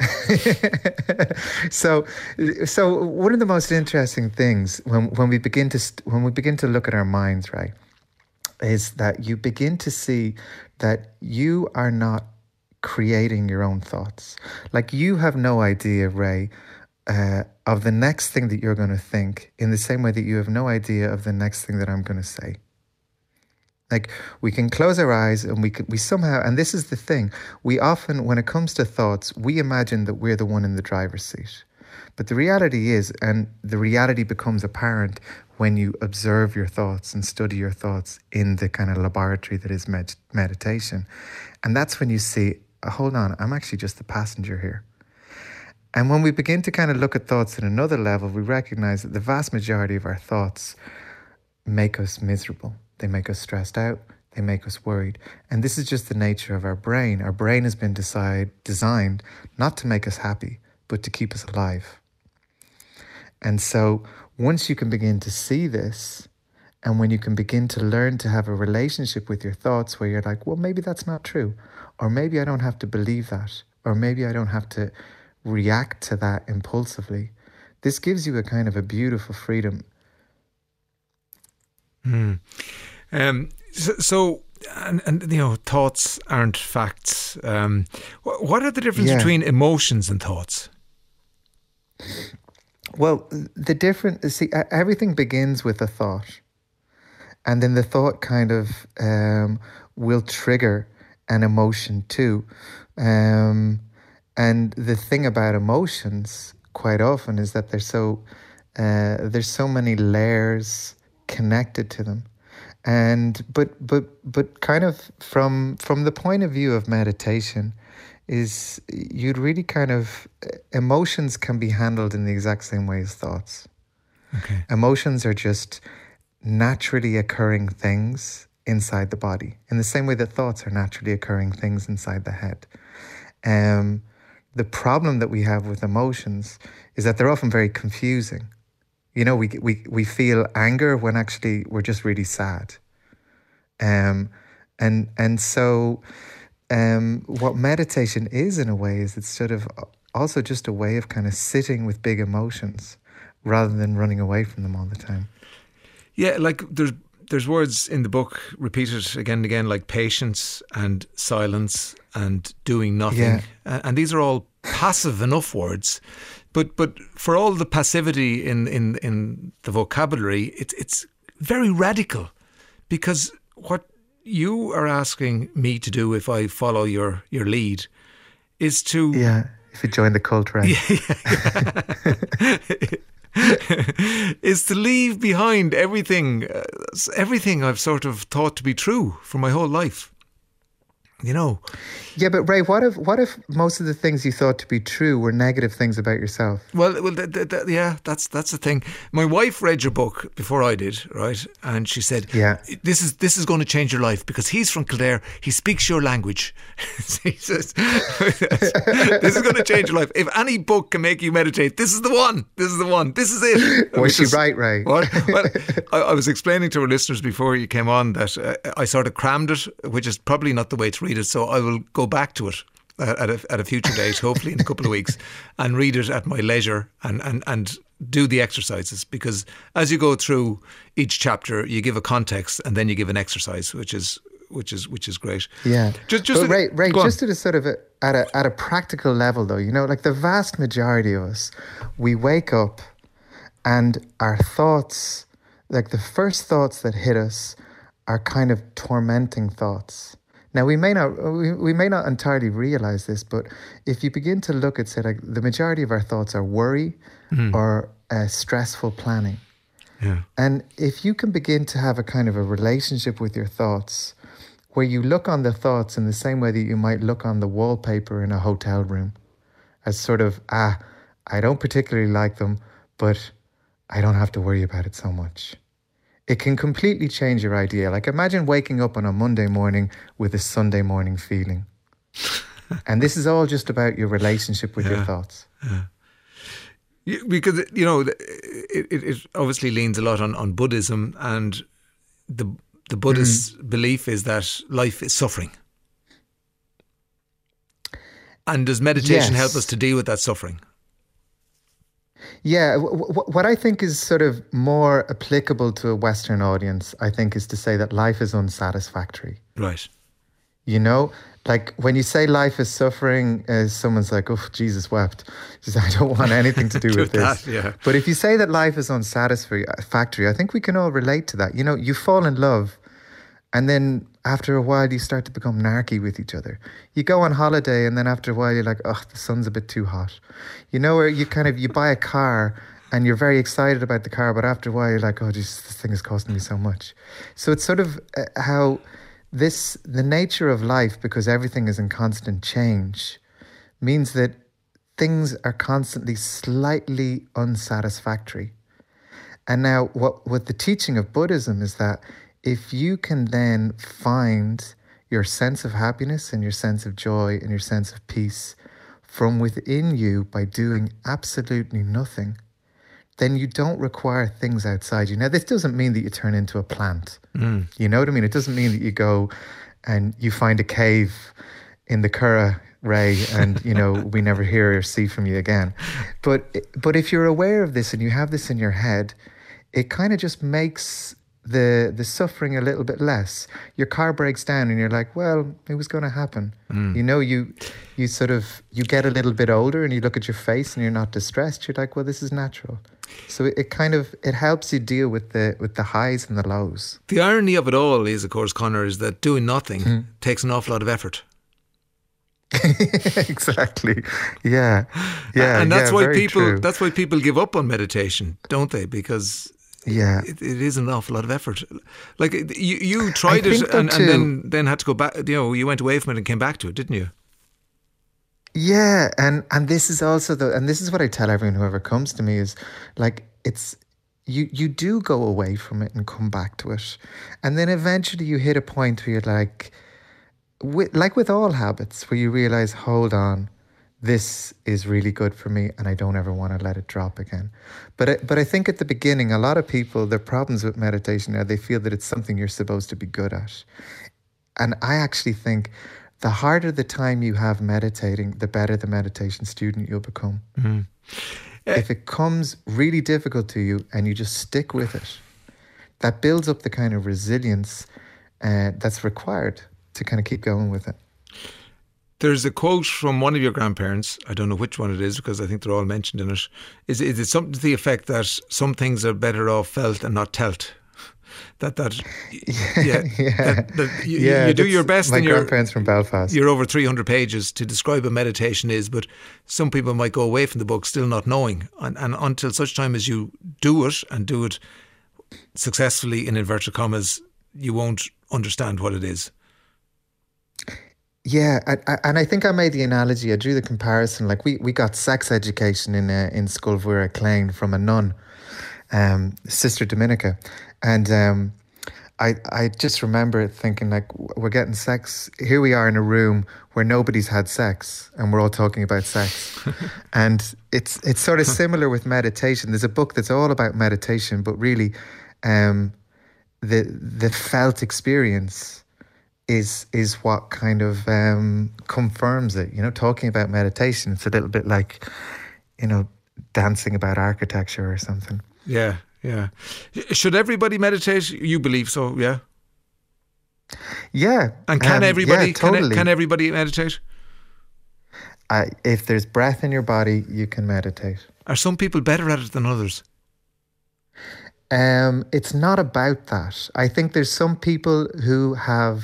So one of the most interesting things when we begin to look at our minds, right, is that you begin to see that you are not creating your own thoughts. Like, you have no idea, Ray, of the next thing that you're going to think, in the same way that you have no idea of the next thing that I'm going to say. Like, we can close our eyes and we somehow, and this is the thing, we often, when it comes to thoughts, we imagine that we're the one in the driver's seat. But the reality is, and the reality becomes apparent when you observe your thoughts and study your thoughts in the kind of laboratory that is meditation. And that's when you see, hold on, I'm actually just the passenger here. And when we begin to kind of look at thoughts at another level, we recognize that the vast majority of our thoughts make us miserable. They make us stressed out. They make us worried. And this is just the nature of our brain. Our brain has been designed not to make us happy, but to keep us alive. And so once you can begin to see this, and when you can begin to learn to have a relationship with your thoughts where you're like, well, maybe that's not true, or maybe I don't have to believe that, or maybe I don't have to react to that impulsively, this gives you a kind of a beautiful freedom. So thoughts aren't facts. What are the difference between emotions and thoughts? Well, everything begins with a thought, and then the thought kind of will trigger an emotion too. And the thing about emotions quite often is that there's so many layers connected to them. And but kind of from the point of view of meditation, is you'd really kind of, emotions can be handled in the exact same way as thoughts. Okay. Emotions are just naturally occurring things inside the body, in the same way that thoughts are naturally occurring things inside the head. The problem that we have with emotions is that they're often very confusing. We feel anger when actually we're just really sad. So what meditation is, in a way, is it's sort of also just a way of kind of sitting with big emotions rather than running away from them all the time. Yeah, like there's words in the book repeated again and again, like patience and silence and doing nothing. Yeah. And these are all passive enough words. But for all the passivity in the vocabulary, it's very radical, because what you are asking me to do, if I follow your lead, is to... Yeah, if you join the cult, right? is to leave behind everything I've sort of thought to be true for my whole life. you know. Yeah, but Ray, what if most of the things you thought to be true were negative things about yourself? Well, yeah, that's the thing. My wife read your book before I did, right? And she said, Yeah. this is going to change your life because he's from Kildare. He speaks your language. He says, this is going to change your life. If any book can make you meditate, this is the one. This is the one. This is it. Was she right, Ray? What? Well, I was explaining to our listeners before you came on that I sort of crammed it, which is probably not the way to read it. So I will go back to it at a future date, hopefully in a couple of weeks, and read it at my leisure and do the exercises, because as you go through each chapter, you give a context and then you give an exercise, which is great. Yeah. Just Ray, just at a sort of at a practical level, though, you know, like the vast majority of us, we wake up and our thoughts, like the first thoughts that hit us, are kind of tormenting thoughts. Now, we may not entirely realize this, but if you begin to look at, say, like the majority of our thoughts are worry or stressful planning. Yeah. And if you can begin to have a kind of a relationship with your thoughts, where you look on the thoughts in the same way that you might look on the wallpaper in a hotel room, as sort of, I don't particularly like them, but I don't have to worry about it so much. It can completely change your idea. Like imagine waking up on a Monday morning with a Sunday morning feeling. And this is all just about your relationship with your thoughts. Yeah. Because, you know, it obviously leans a lot on Buddhism, and the Buddhist belief is that life is suffering. And does meditation help us to deal with that suffering? Yeah, what I think is sort of more applicable to a Western audience, I think, is to say that life is unsatisfactory. Right. You know, like when you say life is suffering, someone's like, oh, Jesus wept. Says, I don't want anything to do with this. That, yeah. But if you say that life is unsatisfactory, I think we can all relate to that. You know, you fall in love, and then after a while you start to become narky with each other. You go on holiday, and then after a while you're like, oh, the sun's a bit too hot. You know, where you buy a car and you're very excited about the car, but after a while you're like, oh, this thing is costing me so much. So it's sort of how the nature of life, because everything is in constant change, means that things are constantly slightly unsatisfactory. And now what the teaching of Buddhism is that if you can then find your sense of happiness and your sense of joy and your sense of peace from within you by doing absolutely nothing, then you don't require things outside you. Now, this doesn't mean that you turn into a plant. You know what I mean? It doesn't mean that you go and you find a cave in the Curragh, Ray, and, you know, we never hear or see from you again. But if you're aware of this and you have this in your head, it kind of just makes the suffering a little bit less. Your car breaks down and you're like, well, it was going to happen. You know, you get a little bit older and you look at your face and you're not distressed. You're like, well, this is natural. So it helps you deal with the highs and the lows. The irony of it all is, of course, Conor, is that doing nothing takes an awful lot of effort. Exactly. Yeah. And that's why true. That's why people give up on meditation, don't they? Because it is an awful lot of effort. Like you tried it and then had to go back. You know, you went away from it and came back to it, didn't you? Yeah, and this is also and this is what I tell everyone whoever comes to me is like it's you do go away from it and come back to it, and then eventually you hit a point where you're like with all habits, where you realize, hold on, this is really good for me and I don't ever want to let it drop again. But I think at the beginning, a lot of people, their problems with meditation are they feel that it's something you're supposed to be good at. And I actually think the harder the time you have meditating, the better the meditation student you'll become. If it comes really difficult to you and you just stick with it, that builds up the kind of resilience that's required to kind of keep going with it. There's a quote from one of your grandparents. I don't know which one it is because I think they're all mentioned in it. Is it something to the effect that some things are better off felt and not telt? You do your best. My grandparents from Belfast. You're over 300 pages to describe what meditation is, but some people might go away from the book still not knowing. And until such time as you do it and do it successfully, in inverted commas, you won't understand what it is. Yeah, and I think I made the analogy. I drew the comparison. Like we got sex education in school we were at Clane from a nun, Sister Dominica, and I just remember thinking like we're getting sex. Here we are in a room where nobody's had sex, and we're all talking about sex, and it's sort of similar with meditation. There's a book that's all about meditation, but really, the felt experience is what kind of confirms it. You know, talking about meditation, it's a little bit like, you know, dancing about architecture or something. Yeah, yeah. Should everybody meditate? You believe so, yeah? Yeah. And can everybody? Yeah, totally. Can everybody meditate? If there's breath in your body, you can meditate. Are some people better at it than others? It's not about that. I think there's some people who have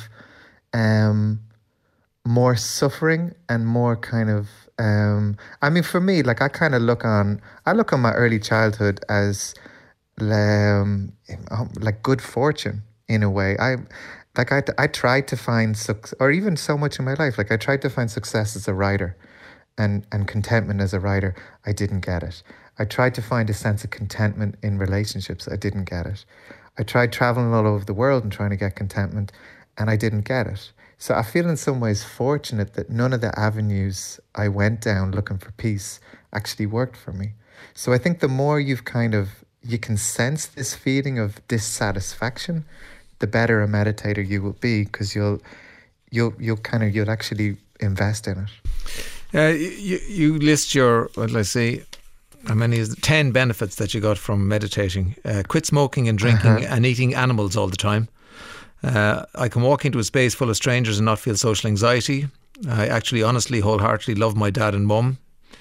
more suffering and more kind of I mean, for me, like I look on my early childhood as like good fortune in a way. I tried to find or even so much in my life, like I tried to find success as a writer and contentment as a writer. I didn't get it. I tried to find a sense of contentment in relationships. I didn't get it. I tried traveling all over the world and trying to get contentment, and I didn't get it. So I feel in some ways fortunate that none of the avenues I went down looking for peace actually worked for me. So I think the more you can sense this feeling of dissatisfaction, the better a meditator you will be, because you'll actually invest in it. You list your, what I say, how many is it? 10 benefits that you got from meditating. Quit smoking and drinking and eating animals all the time. I can walk into a space full of strangers and not feel social anxiety. I actually honestly, wholeheartedly love my dad and mum.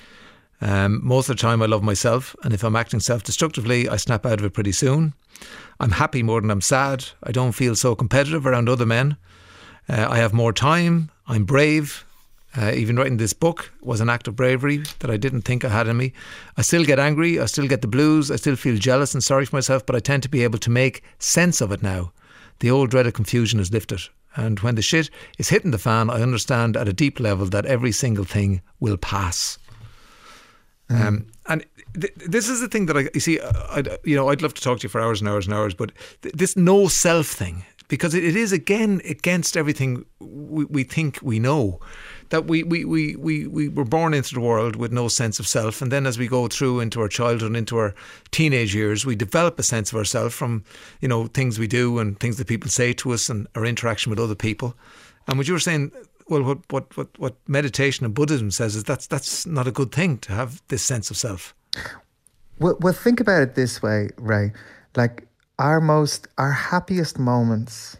Most of the time I love myself, and if I'm acting self-destructively, I snap out of it pretty soon. I'm happy more than I'm sad. I don't feel so competitive around other men. I have more time. I'm brave. Even writing this book was an act of bravery that I didn't think I had in me. I still get angry. I still get the blues. I still feel jealous and sorry for myself, but I tend to be able to make sense of it now. The old dread of confusion is lifted. And when the shit is hitting the fan, I understand at a deep level that every single thing will pass. And this is the thing that I'd love to talk to you for hours and hours and hours, but this no self thing, because it is again against everything we think we know. That we were born into the world with no sense of self, and then as we go through into our childhood and into our teenage years, we develop a sense of ourself from, you know, things we do and things that people say to us and our interaction with other people. And what you were saying, well, what meditation and Buddhism says is that's not a good thing to have this sense of self. Well, think about it this way, Ray. Like our happiest moments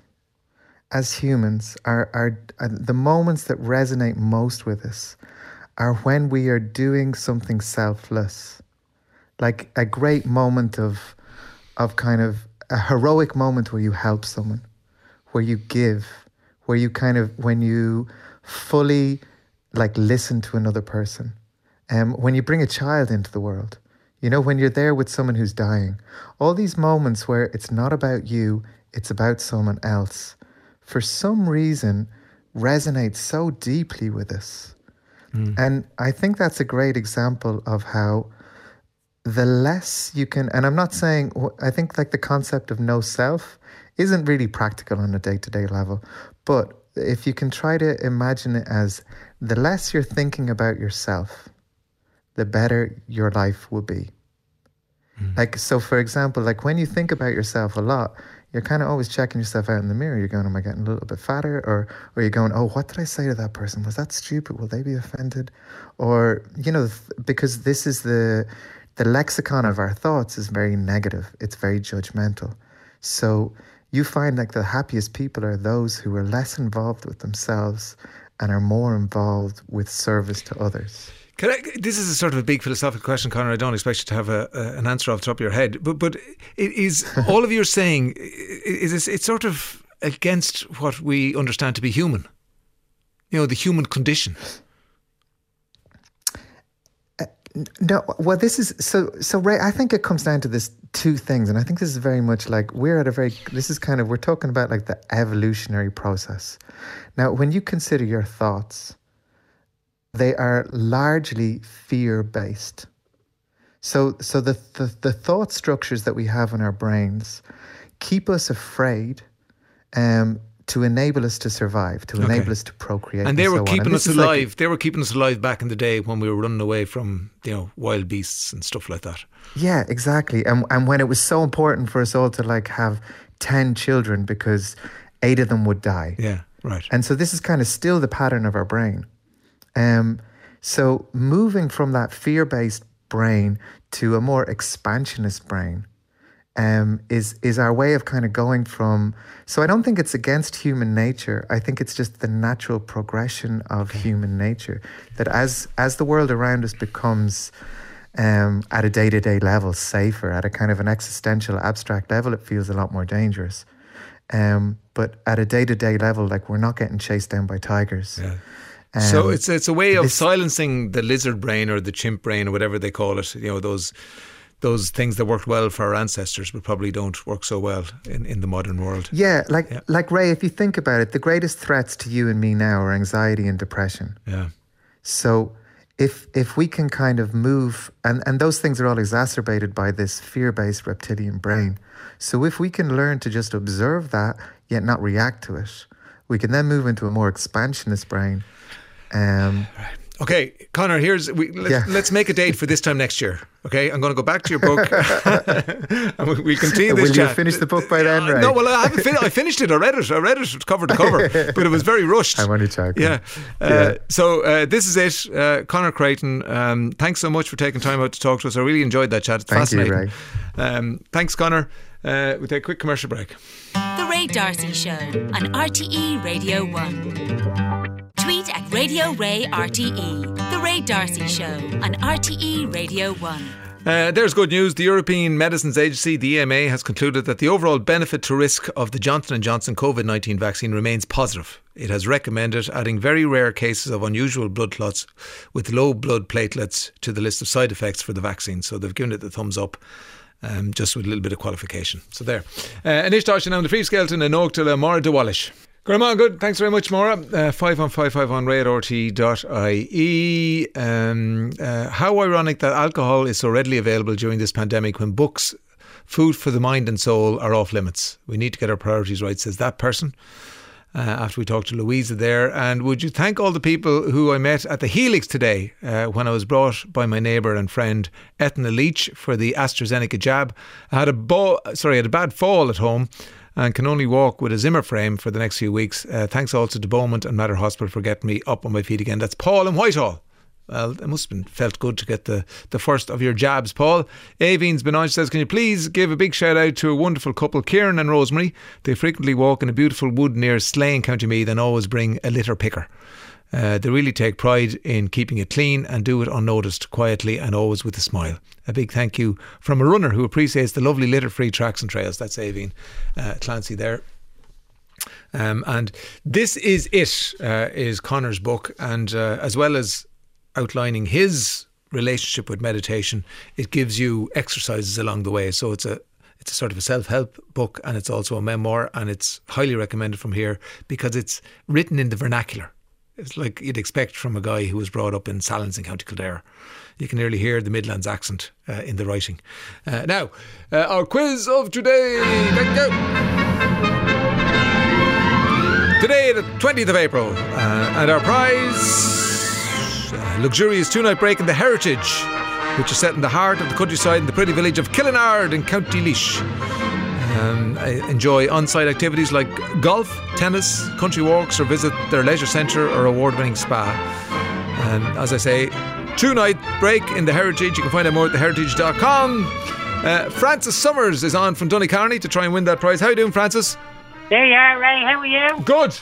as humans are the moments that resonate most with us are when we are doing something selfless. Like a great moment of kind of a heroic moment where you help someone, where you give, where you when you fully like listen to another person. When you bring a child into the world, you know, when you're there with someone who's dying, all these moments where it's not about you, it's about someone else, for some reason resonates so deeply with us. And I think that's a great example of how the less you can, and I'm not saying, I think like the concept of no self isn't really practical on a day-to-day level, but if you can try to imagine it as the less you're thinking about yourself, the better your life will be. Like, so for example, like when you think about yourself a lot, you're kind of always checking yourself out in the mirror. You're going, am I getting a little bit fatter? Or you're going, oh, what did I say to that person? Was that stupid? Will they be offended? Or, you know, because this is the lexicon of our thoughts is very negative. It's very judgmental. So you find like the happiest people are those who are less involved with themselves and are more involved with service to others. This is a sort of a big philosophical question, Conor. I don't expect you to have an answer off the top of your head. But it is all of you saying it's sort of against what we understand to be human. You know, the human condition. No, well, this is so Ray, I think it comes down to this two things, and I think this is very much like we're talking about like the evolutionary process. Now, when you consider your thoughts, they are largely fear-based. So the thought structures that we have in our brains keep us afraid, to enable us to survive, to enable us to procreate, and they were so keeping us alive. They were keeping us alive back in the day when we were running away from wild beasts and stuff like that. Yeah, exactly. And when it was so important for us all to like have 10 children because 8 of them would die. Yeah, right. And so this is kind of still the pattern of our brain. So moving from that fear-based brain to a more expansionist brain is our way of kind of going from. So I don't think it's against human nature. I think it's just the natural progression of human nature, that as the world around us becomes at a day-to-day level safer, at a kind of an existential abstract level, it feels a lot more dangerous. But at a day-to-day level, like, we're not getting chased down by tigers. Yeah. So it's a way of silencing the lizard brain or the chimp brain or whatever they call it. Those things that worked well for our ancestors but probably don't work so well in the modern world. Yeah, like Ray, if you think about it, the greatest threats to you and me now are anxiety and depression. Yeah. So if we can kind of move, and those things are all exacerbated by this fear-based reptilian brain. So if we can learn to just observe that, yet not react to it, we can then move into a more expansionist brain. Right. Okay, Conor, let's make a date for this time next year. Okay, I'm going to go back to your book and we continue this chat. Will you finish the book by then, Ray? No, well, I haven't I finished it. I read it cover to cover, but it was very rushed. I'm only talking. Yeah. So this is it. Conor Creighton, thanks so much for taking time out to talk to us. I really enjoyed that chat. It's fascinating. You, Ray. Thanks, Conor. We'll take a quick commercial break. The Ray D'Arcy Show on RTE Radio 1. Tweet at Radio Ray RTE. The Ray D'Arcy Show on RTE Radio 1. There's good news. The European Medicines Agency, the EMA, has concluded that the overall benefit to risk of the Johnson & Johnson COVID-19 vaccine remains positive. It has recommended adding very rare cases of unusual blood clots with low blood platelets to the list of side effects for the vaccine. So they've given it the thumbs up. Just with a little bit of qualification. So there. Anish Dashan on the Free Skeleton and Oaktila, Maura de Wallish. Grandma, good. Thanks very much, Maura. 51551 on ray@rte.ie. How ironic that alcohol is so readily available during this pandemic when books, food for the mind and soul are off limits. We need to get our priorities right, says that person. After we talked to Louisa there. And would you thank all the people who I met at the Helix today when I was brought by my neighbour and friend Etna Leach for the AstraZeneca jab. I had a bad fall at home and can only walk with a Zimmer frame for the next few weeks. Thanks also to Beaumont and Mater Hospital for getting me up on my feet again. That's Paul in Whitehall. Well, it must have felt good to get the first of your jabs, Paul. Aveen's Benage says, can you please give a big shout out to a wonderful couple, Kieran and Rosemary? They frequently walk in a beautiful wood near Slane, County Meath, and always bring a litter picker. They really take pride in keeping it clean and do it unnoticed, quietly and always with a smile. A big thank you from a runner who appreciates the lovely litter-free tracks and trails. That's Aveen Clancy there. And this is it, is Conor's book, and as well as outlining his relationship with meditation, it gives you exercises along the way. So it's a sort of a self-help book, and it's also a memoir, and it's highly recommended from here because it's written in the vernacular. It's like you'd expect from a guy who was brought up in Sallins in County Kildare. You can nearly hear the Midlands accent in the writing. Now, our quiz of today. Let's go. Today, the 20th of April, and our prize, luxurious 2-night break in the Heritage, which is set in the heart of the countryside in the pretty village of Killinard in County Laois. Enjoy on-site activities like golf, tennis, country walks, or visit their leisure centre or award-winning spa. And as I say, 2-night break in the Heritage. You can find out more at theheritage.com. Francis Summers is on from Donecarney to try and win that prize. How are you doing, Francis? There you are, Ray. How are you? Good.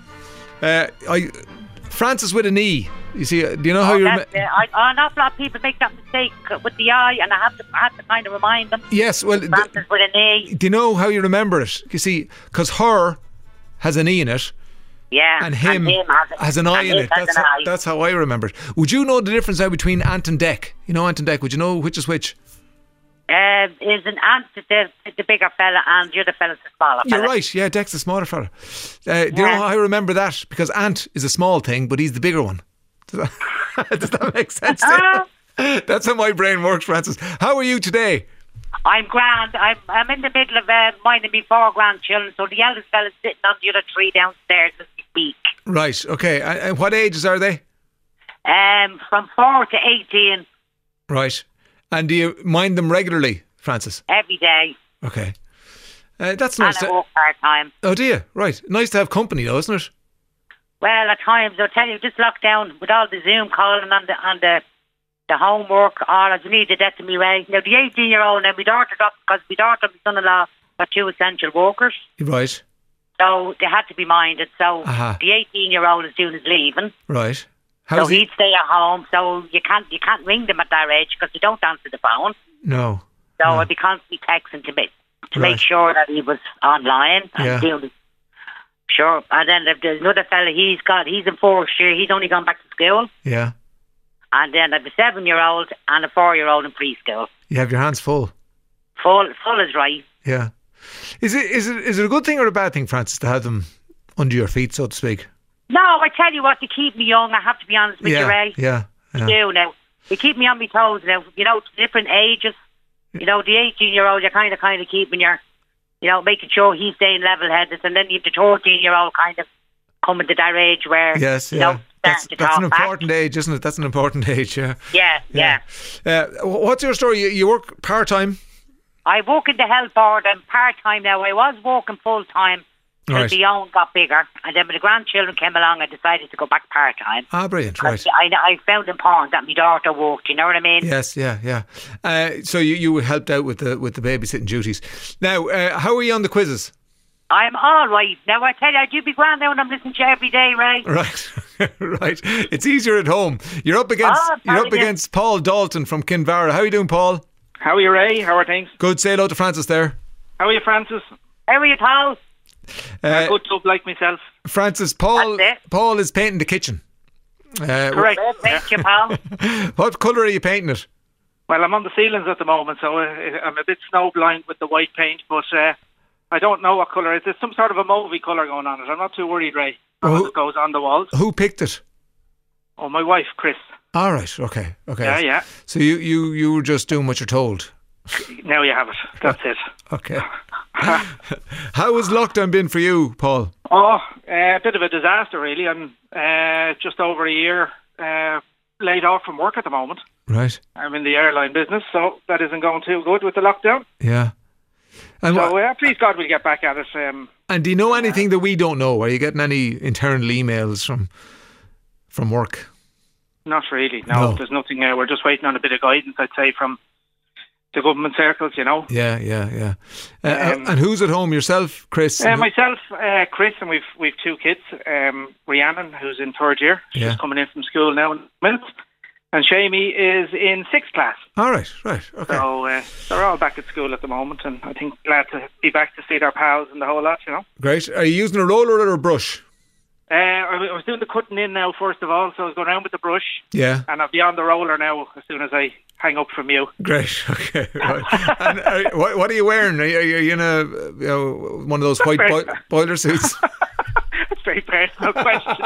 Francis with an E. You see, do you know how you... an awful lot of people make that mistake with the I, and I have to kind of remind them. Yes, well... Francis with an E. Do you know how you remember it? You see, because her has an E in it, Yeah. And him has an eye in it. That's how I remember it. Would you know the difference now between Ant and Dec? You know Ant and Dec. Would you know which is which? Is an Ant the bigger fella and the other fella's the smaller fella? You're right. Yeah, Dec's the smaller fella. Do you know how I remember that? Because Ant is a small thing, but he's the bigger one. Does that make sense? That's how my brain works, Francis. How are you today? I'm grand. I'm in the middle of minding me 4 grandchildren, so the eldest fella's sitting on the other 3 downstairs as we speak. Right, okay. And what ages are they? From 4 to 18. Right. And do you mind them regularly, Francis? Every day. Okay. That's nice. And I work part-time. Oh, do you? Right. Nice to have company, though, isn't it? Well, at times, I'll tell you, this lockdown, with all the Zoom calling on the homework, all I needed that to me, Ray. Now, the 18-year-old, now, my daughter got, because my daughter and my son-in-law are 2 essential workers. Right. So they had to be minded. So the 18-year-old is doing his leaving. Right. So he'd stay at home. So you can't ring them at their age because they don't answer the phone. No. So I'd be constantly texting to make sure that he was online and doing it. Sure. And then there's another fella, he's in 4th year. He's only gone back to school. Yeah. And then I have a 7-year-old and a 4-year-old in preschool. You have your hands full. Full is right. Yeah. Is it a good thing or a bad thing, Francis, to have them under your feet, so to speak? No, I tell you what, they keep me young. I have to be honest with you, Ray. Yeah. They do now. They keep me on my toes now. You know, different ages. You know, the 18-year-old, you're kind of keeping your, making sure he's staying level-headed, and then you have the 13-year-old kind of coming to their age where, that's an important age, isn't it? That's an important age, yeah. Yeah. What's your story? You work part-time? I work in the health board. I'm part-time now. I was working full-time until the own got bigger. And then when the grandchildren came along, I decided to go back part-time. Ah, brilliant, right. I found it important that my daughter worked, you know what I mean? Yes, yeah. So you helped out with the babysitting duties. Now, how are you on the quizzes? I'm all right. Now, I tell you, I do be grand now and I'm listening to you every day, Ray. Right. It's easier at home. You're up against Paul Dalton from Kinvara. How are you doing, Paul? How are you, Ray? How are things? Good. Say hello to Francis there. How are you, Francis? How are you, Paul? Good tub like myself. Francis, Paul is painting the kitchen. Correct. Thank you, Paul. What colour are you painting it? Well, I'm on the ceilings at the moment, so I'm a bit snowblind with the white paint, but I don't know what colour. There's some sort of a movie colour going on it. I'm not too worried, Ray. It goes on the walls. Who picked it? Oh, my wife, Chris. All right, okay. Yeah. So you were just doing what you're told. Now you have it. That's it. Okay. How has lockdown been for you, Paul? Oh, a bit of a disaster, really. I'm just over a year laid off from work at the moment. Right. I'm in the airline business, so that isn't going too good with the lockdown. Yeah. And so, please God, we'll get back at it. And do you know anything that we don't know? Are you getting any internal emails from work? Not really, no. There's nothing. We're just waiting on a bit of guidance, I'd say, from the government circles, Yeah. And who's at home? Yourself, Chris? Myself, Chris, and we've 2 kids. Rhiannon, who's in 3rd year. She's coming in from school now in a minute. And Shamie is in 6th class. All right, okay. So they're all back at school at the moment, and I think glad to be back to see their pals and the whole lot, Great. Are you using a roller or a brush? I was doing the cutting in now, first of all, so I was going around with the brush. Yeah. And I'll be on the roller now as soon as I hang up from you. Great, okay. Right. And what are you wearing? Are you in one of those white boiler suits? That's a very personal question.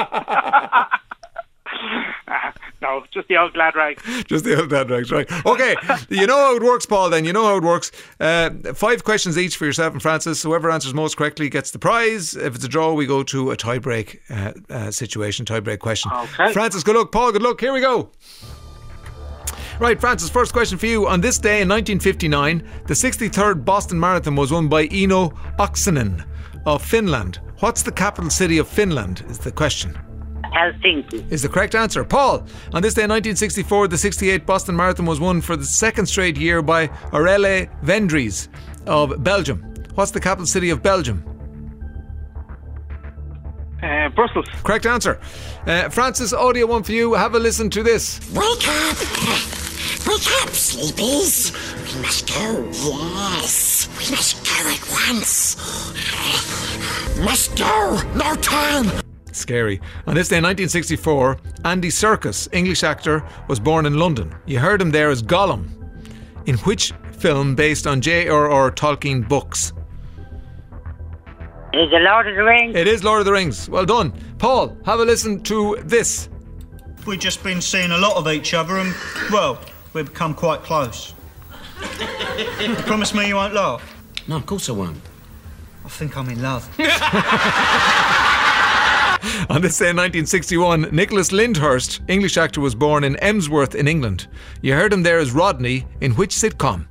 No, just the old glad rags. Just the old glad rags, right. Okay, you know how it works, Paul, then. You know how it works. 5 questions each for yourself and Francis. Whoever answers most correctly gets the prize. If it's a draw, we go to a tie-break situation, tie-break question. Okay. Francis, good luck. Paul, good luck. Here we go. Right, Francis, first question for you. On this day in 1959, the 63rd Boston Marathon was won by Eno Oksanen of Finland. What's the capital city of Finland, is the question. Helsinki is the correct answer. Paul, on this day in 1964, the 68th Boston Marathon was won for the 2nd straight year by Aurélie Vendries of Belgium. What's the capital city of Belgium? Brussels. Correct answer. Francis, audio one for you. Have a listen to this. Wake up! Wake up, sleepies! We must go, yes! We must go at once! Must go! No time! Scary. On this day in 1964, Andy Serkis, English actor, was born in London. You heard him there as Gollum. In which film based on J.R.R. Tolkien books? Is it Lord of the Rings? It is Lord of the Rings. Well done. Paul, have a listen to this. We've just been seeing a lot of each other and, well, we've become quite close. You promise me you won't laugh? No, of course I won't. I think I'm in love. On this day in 1961, Nicholas Lyndhurst, English actor, was born in Emsworth in England. You heard him there as Rodney in which sitcom?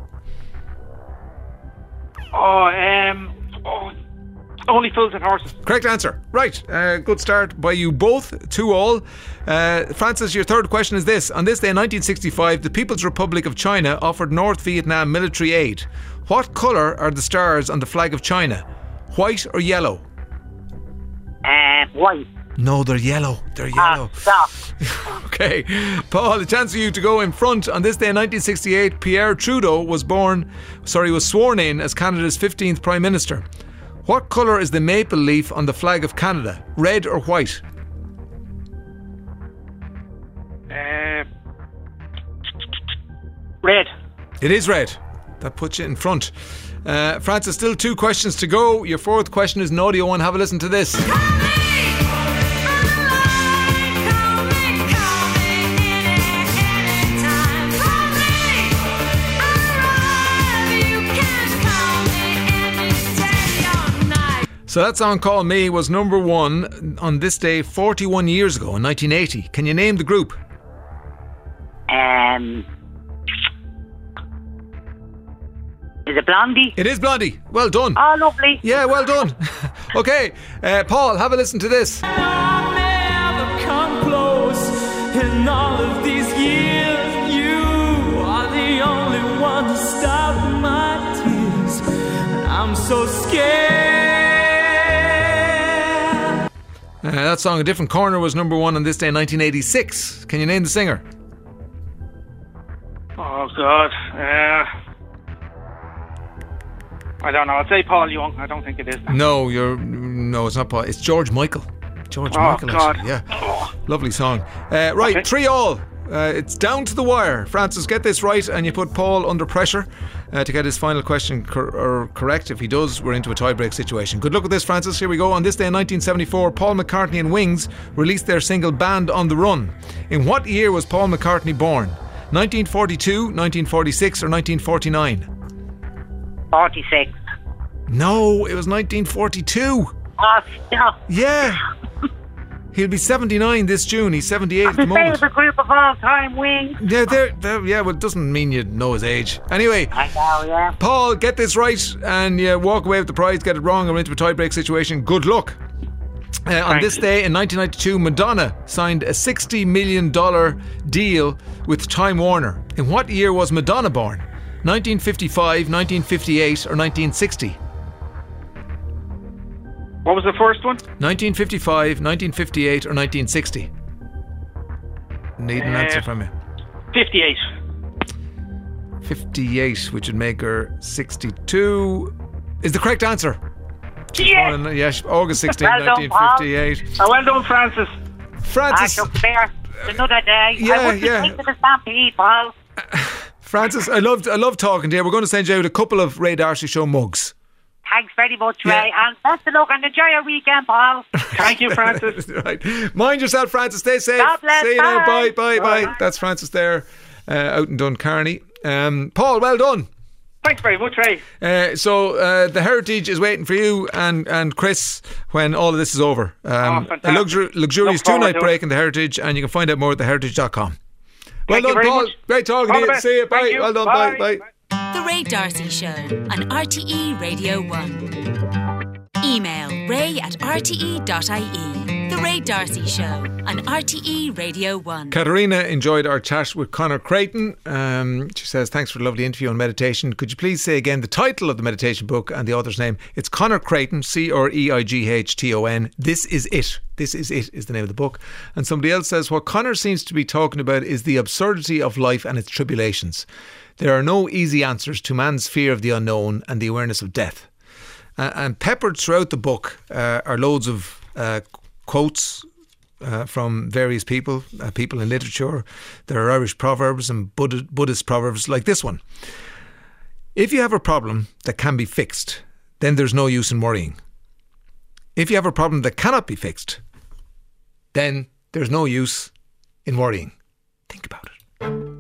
Only Fools and Horses. Correct answer. Right. Good start by you both. 2-all. Francis, your third question is this. On this day in 1965, the People's Republic of China offered North Vietnam military aid. What colour are the stars on the flag of China? White or yellow? White. No, they're yellow. They're yellow. Stop. Okay. Paul, a chance for you to go in front. On this day in 1968, Pierre Trudeau was sworn in as Canada's 15th Prime Minister. What colour is the maple leaf on the flag of Canada? Red or white? Red. It is red. That puts you in front. Francis, still 2 questions to go. Your fourth question is an audio one. Have a listen to this. So that song, Call Me, was number 1 on this day 41 years ago in 1980. Can you name the group? Is it Blondie? It is Blondie. Well done. Oh, lovely. Yeah, well done. Okay, Paul, have a listen to this. I'll never come close in all of these years. You are the only one to stop my tears. I'm so scared. That song, A Different Corner, was number 1 on this day in 1986. Can you name the singer? Oh, God. I don't know. I'd say Paul Young. I don't think it is. No, it's not Paul. It's George Michael. Michael, God. actually. Yeah. Lovely song. Right, okay. 3-all. It's down to the wire. Francis, get this right and you put Paul under pressure to get his final question correct. If he does, we're into a tie-break situation. Good luck with this, Francis. Here we go. On this day in 1974, Paul McCartney and Wings released their single Band on the Run. In what year was Paul McCartney born? 1942, 1946 or 1949? 46. No, it was 1942. Oh, stop. Yeah. He'll be 79 this June. He's 78 at the moment. His favourite group of all time, Wings. Yeah, well, it doesn't mean you know his age. Anyway, I know, yeah. Paul, get this right and you walk away with the prize. Get it wrong and we're into a tie-break situation. Good luck. On this day in 1992, Madonna signed a $60 million deal with Time Warner. In what year was Madonna born? 1955, 1958 or 1960? What was the first one? 1955, 1958 or 1960? Need an answer from you. 58. 58, which would make her 62, is the correct answer. Yes, August 16, 1958. Well done, Francis. It's another day. Yeah, I wouldn't think of the stampede, Paul. Francis, I love talking to you. We're going to send you out a couple of Ray D'Arcy Show mugs. Thanks very much, Ray, and best of luck and enjoy your weekend, Paul. Thank you, Francis. Right. Mind yourself, Francis. Stay safe. God bless. See you now. Bye. That's Francis there, out in Duncarney. Paul, well done. Thanks very much, Ray. So the Heritage is waiting for you and Chris when all of this is over. A luxurious 2-night break in the Heritage, and you can find out more at theheritage.com. Well done, Paul. Much. Great talking to you. See you. Bye. You. Well done. Bye. Bye. The Ray D'Arcy Show on RTE Radio 1. Email ray@rte.ie. The Ray D'Arcy Show on RTE Radio 1. Katerina enjoyed our chat with Conor Creighton. She says, thanks for a lovely interview on meditation. Could you please say again the title of the meditation book and the author's name? It's Conor Creighton, Creighton. This Is It. This Is It is the name of the book. And somebody else says, what Conor seems to be talking about is the absurdity of life and its tribulations. There are no easy answers to man's fear of the unknown and the awareness of death. And peppered throughout the book are loads of quotes from various people in literature. There are Irish proverbs and Buddhist proverbs like this one. If you have a problem that can be fixed, then there's no use in worrying. If you have a problem that cannot be fixed, then there's no use in worrying. Think about it.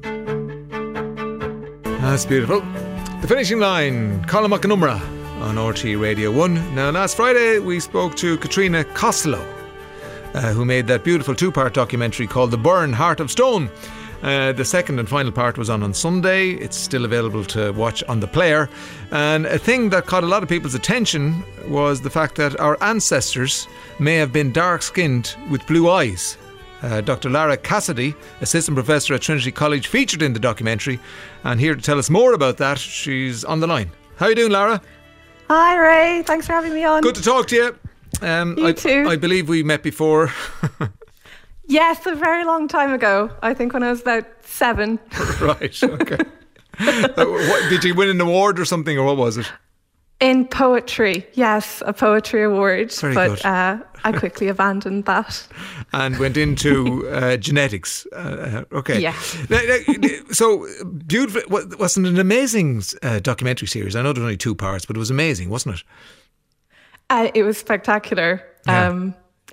That's beautiful. The finishing line, Colin McAnumra on RTE Radio 1. Now, last Friday we spoke to Katrina Costello, who made that beautiful 2-part documentary called The Burn, Heart of Stone. The second and final part was on Sunday. It's still available to watch on the player. And a thing that caught a lot of people's attention was the fact that our ancestors may have been dark-skinned with blue eyes. Dr. Lara Cassidy, assistant professor at Trinity College, featured in the documentary. And here to tell us more about that, she's on the line. How are you doing, Lara? Hi, Ray. Thanks for having me on. Good to talk to you. You too. I believe we met before. Yes, a very long time ago. I think when I was about 7. Right, okay. Did you win an award or something, or what was it? In poetry, yes, a poetry award. Very good. I quickly abandoned that. And went into genetics. Okay. Yeah. So, beautiful. Wasn't it an amazing documentary series? I know there were only 2 parts, but it was amazing, wasn't it? It was spectacular. Yeah.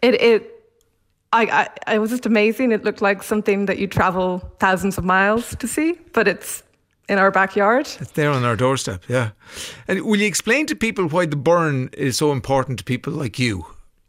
It was just amazing. It looked like something that you travel thousands of miles to see, but it's in our backyard. It's there on our doorstep, yeah. And will you explain to people why the burn is so important to people like you?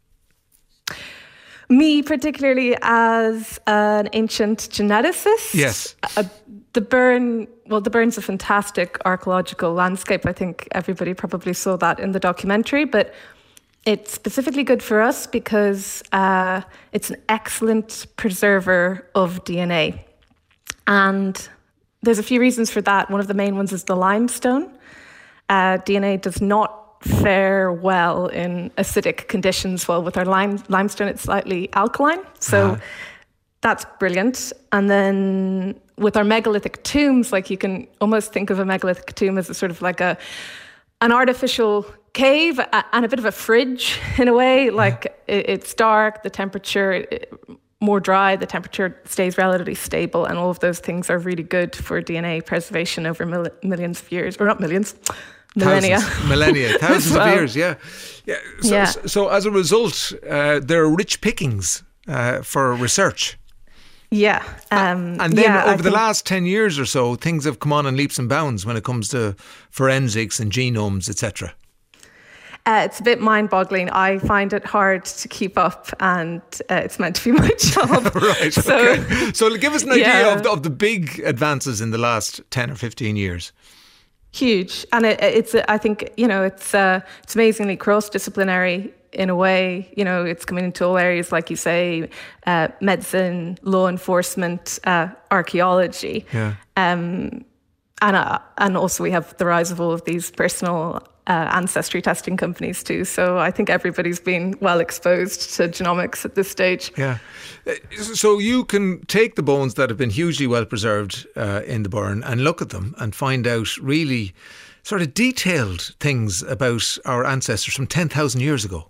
Me, particularly as an ancient geneticist. Yes. The Burn's a fantastic archaeological landscape. I think everybody probably saw that in the documentary, but it's specifically good for us because it's an excellent preserver of DNA. And there's a few reasons for that. One of the main ones is the limestone. DNA does not fare well in acidic conditions. Well, with our limestone, it's slightly alkaline. So that's brilliant. And then with our megalithic tombs, like you can almost think of a megalithic tomb as a sort of like an artificial cave and a bit of a fridge in a way. Like it's dark, the temperature more dry, the temperature stays relatively stable, and all of those things are really good for DNA preservation over millions of years, or not millions, millennia. Thousands of years, yeah. So as a result, there are rich pickings for research. Yeah. And then over the last 10 years or so, things have come on in leaps and bounds when it comes to forensics and genomes, etc. It's a bit mind-boggling. I find it hard to keep up, and it's meant to be my job. Right, okay. So give us an idea of the big advances in the last 10 or 15 years. Huge. And I think, it's amazingly cross-disciplinary in a way. You know, it's coming into all areas, like you say, medicine, law enforcement, archaeology. Yeah. And also we have the rise of all of these personal ancestry testing companies too. So I think everybody's been well exposed to genomics at this stage. Yeah. So you can take the bones that have been hugely well preserved in the Burn and look at them and find out really sort of detailed things about our ancestors from 10,000 years ago.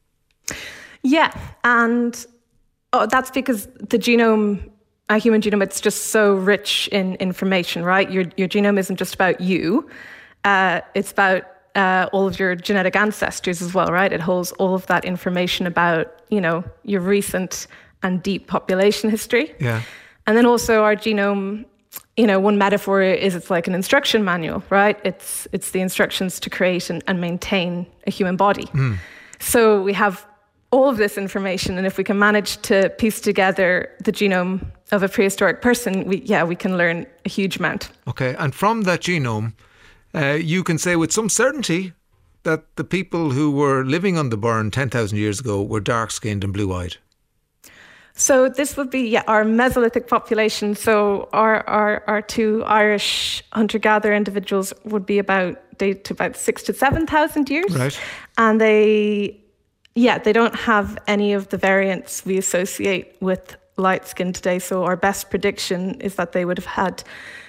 Yeah. And that's because the genome, our human genome, it's just so rich in information, right? Your genome isn't just about you. It's about all of your genetic ancestors as well, right? It holds all of that information about, your recent and deep population history. Yeah. And then also our genome, one metaphor is it's like an instruction manual, right? It's the instructions to create and maintain a human body. Mm. So we have all of this information, and if we can manage to piece together the genome of a prehistoric person, we can learn a huge amount. Okay, and from that genome, you can say with some certainty that the people who were living on the Burn 10,000 years ago were dark-skinned and blue-eyed. So this would be our Mesolithic population. So our 2 Irish hunter-gatherer individuals would be date to about 6,000 to 7,000 years. Right. And they don't have any of the variants we associate with light skin today. So our best prediction is that they would have had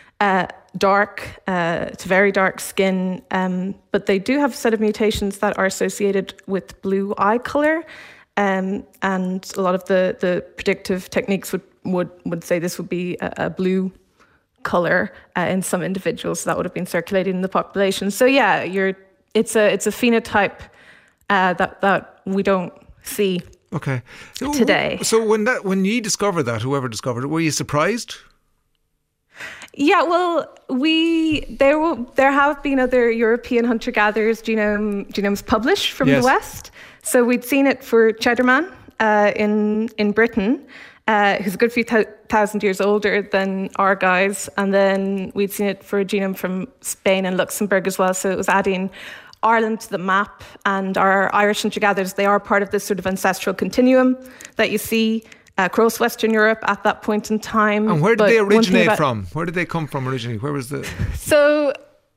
dark to very dark skin, but they do have a set of mutations that are associated with blue eye colour. and a lot of the predictive techniques would say this would be a blue colour in some individuals that would have been circulating in the population. So yeah, it's a phenotype that we don't see today. So when you discovered that, whoever discovered it, were you surprised? Yeah, well, there have been other European hunter-gatherers genomes published from the West. So we'd seen it for Cheddarman in Britain, who's a good few thousand years older than our guys. And then we'd seen it for a genome from Spain and Luxembourg as well. So it was adding Ireland to the map. And our Irish hunter-gatherers, they are part of this sort of ancestral continuum that you see across Western Europe at that point in time. And where did they originate from? Where did they come from originally? Where was the... So...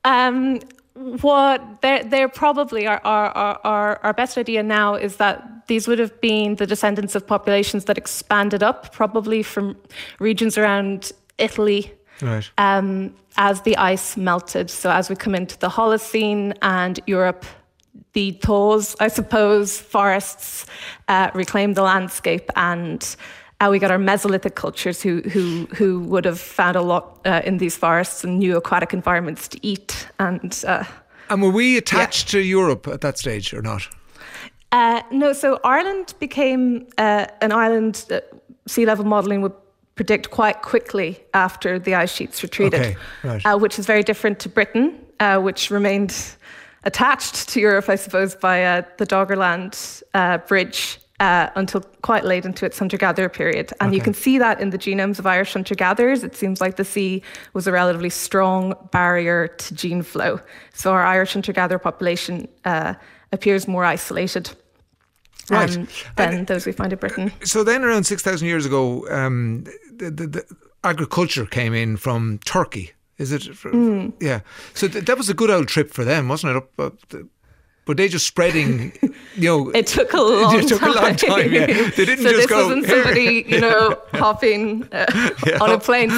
what they're probably our best idea now is that these would have been the descendants of populations that expanded up, probably from regions around Italy, right. As the ice melted. So as we come into the Holocene and Europe, the thaws, I suppose, forests reclaimed the landscape, and we got our Mesolithic cultures who would have found a lot in these forests and new aquatic environments to eat. And were we attached to Europe at that stage or not? No, so Ireland became an island. Sea level modelling would predict quite quickly after the ice sheets retreated, which is very different to Britain, which remained attached to Europe, I suppose, by the Doggerland Bridge until quite late into its hunter-gatherer period. And you can see that in the genomes of Irish hunter-gatherers. It seems like the sea was a relatively strong barrier to gene flow. So our Irish hunter-gatherer population appears more isolated than those we find in Britain. So then around 6,000 years ago, the agriculture came in from Turkey. Is it? Yeah. So that was a good old trip for them, wasn't it? But they just spreading, It took a long time. Yeah. They didn't so just go. So this wasn't somebody, hopping on a plane.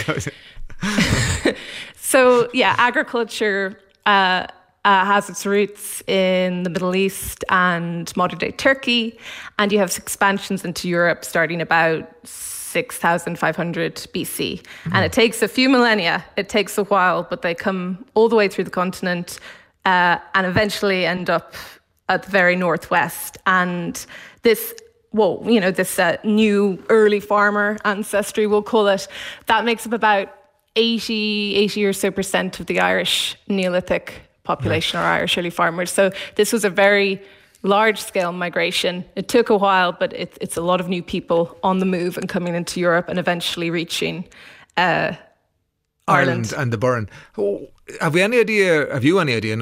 So, agriculture has its roots in the Middle East and modern-day Turkey, and you have expansions into Europe starting about 6,500 BC. And it takes a few millennia. It takes a while, but they come all the way through the continent and eventually end up at the very northwest. And this new early farmer ancestry, we'll call it, that makes up about 80 or so % of the Irish Neolithic population, or Irish early farmers. So this was a very large-scale migration. It took a while, but it's a lot of new people on the move and coming into Europe and eventually reaching Ireland and the Burren. Have you any idea, have you any idea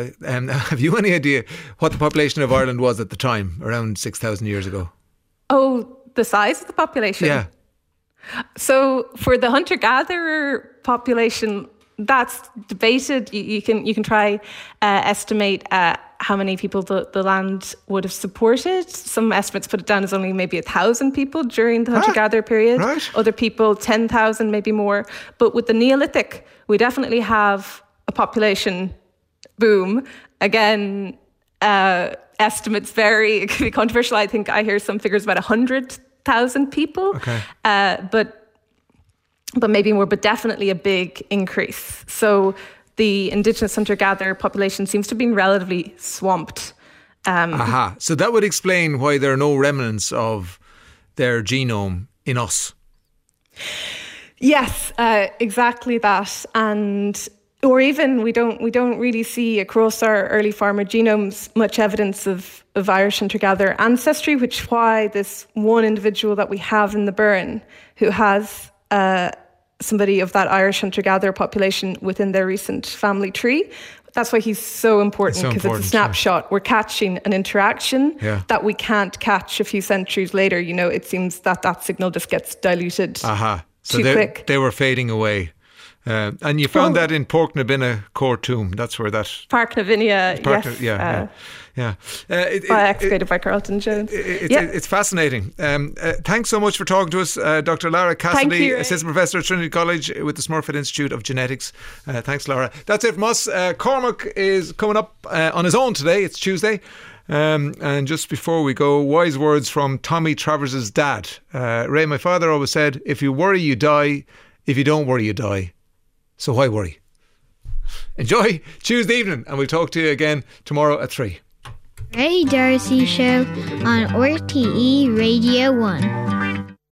what the population of Ireland was at the time, around 6,000 years ago? Oh, the size of the population? Yeah. So for the hunter-gatherer population, that's debated. You can try estimate how many people the land would have supported. Some estimates put it down as only maybe 1,000 people during the hunter-gatherer period. Right. Other people, 10,000, maybe more. But with the Neolithic, we definitely have a population boom. Again, estimates vary. It can be controversial. I think I hear some figures about 100,000 people. Okay. But maybe more, but definitely a big increase. So the indigenous hunter-gatherer population seems to have been relatively swamped. So that would explain why there are no remnants of their genome in us. Yes, exactly that. Or even we don't really see across our early farmer genomes much evidence of Irish hunter-gatherer ancestry, which is why this one individual that we have in the Burren who has somebody of that Irish hunter-gatherer population within their recent family tree. That's why he's so important, because it's a snapshot. Yeah. We're catching an interaction that we can't catch a few centuries later. It seems that signal just gets diluted so too quick. They were fading away. And you found that in Porknabinna Core Tomb. That's where that... Parknavinia, yes. Yeah. Excavated by Carlton Jones. It's fascinating. Thanks so much for talking to us, Dr. Lara Cassidy, Assistant Professor at Trinity College with the Smurfit Institute of Genetics. Thanks, Lara. That's it from us. Cormac is coming up on his own today. It's Tuesday. And just before we go, wise words from Tommy Travers's dad. Ray, my father always said, if you worry, you die. If you don't worry, you die. So why worry? Enjoy Tuesday evening, and we'll talk to you again tomorrow at 3. Ray D'Arcy Show on RTE Radio 1.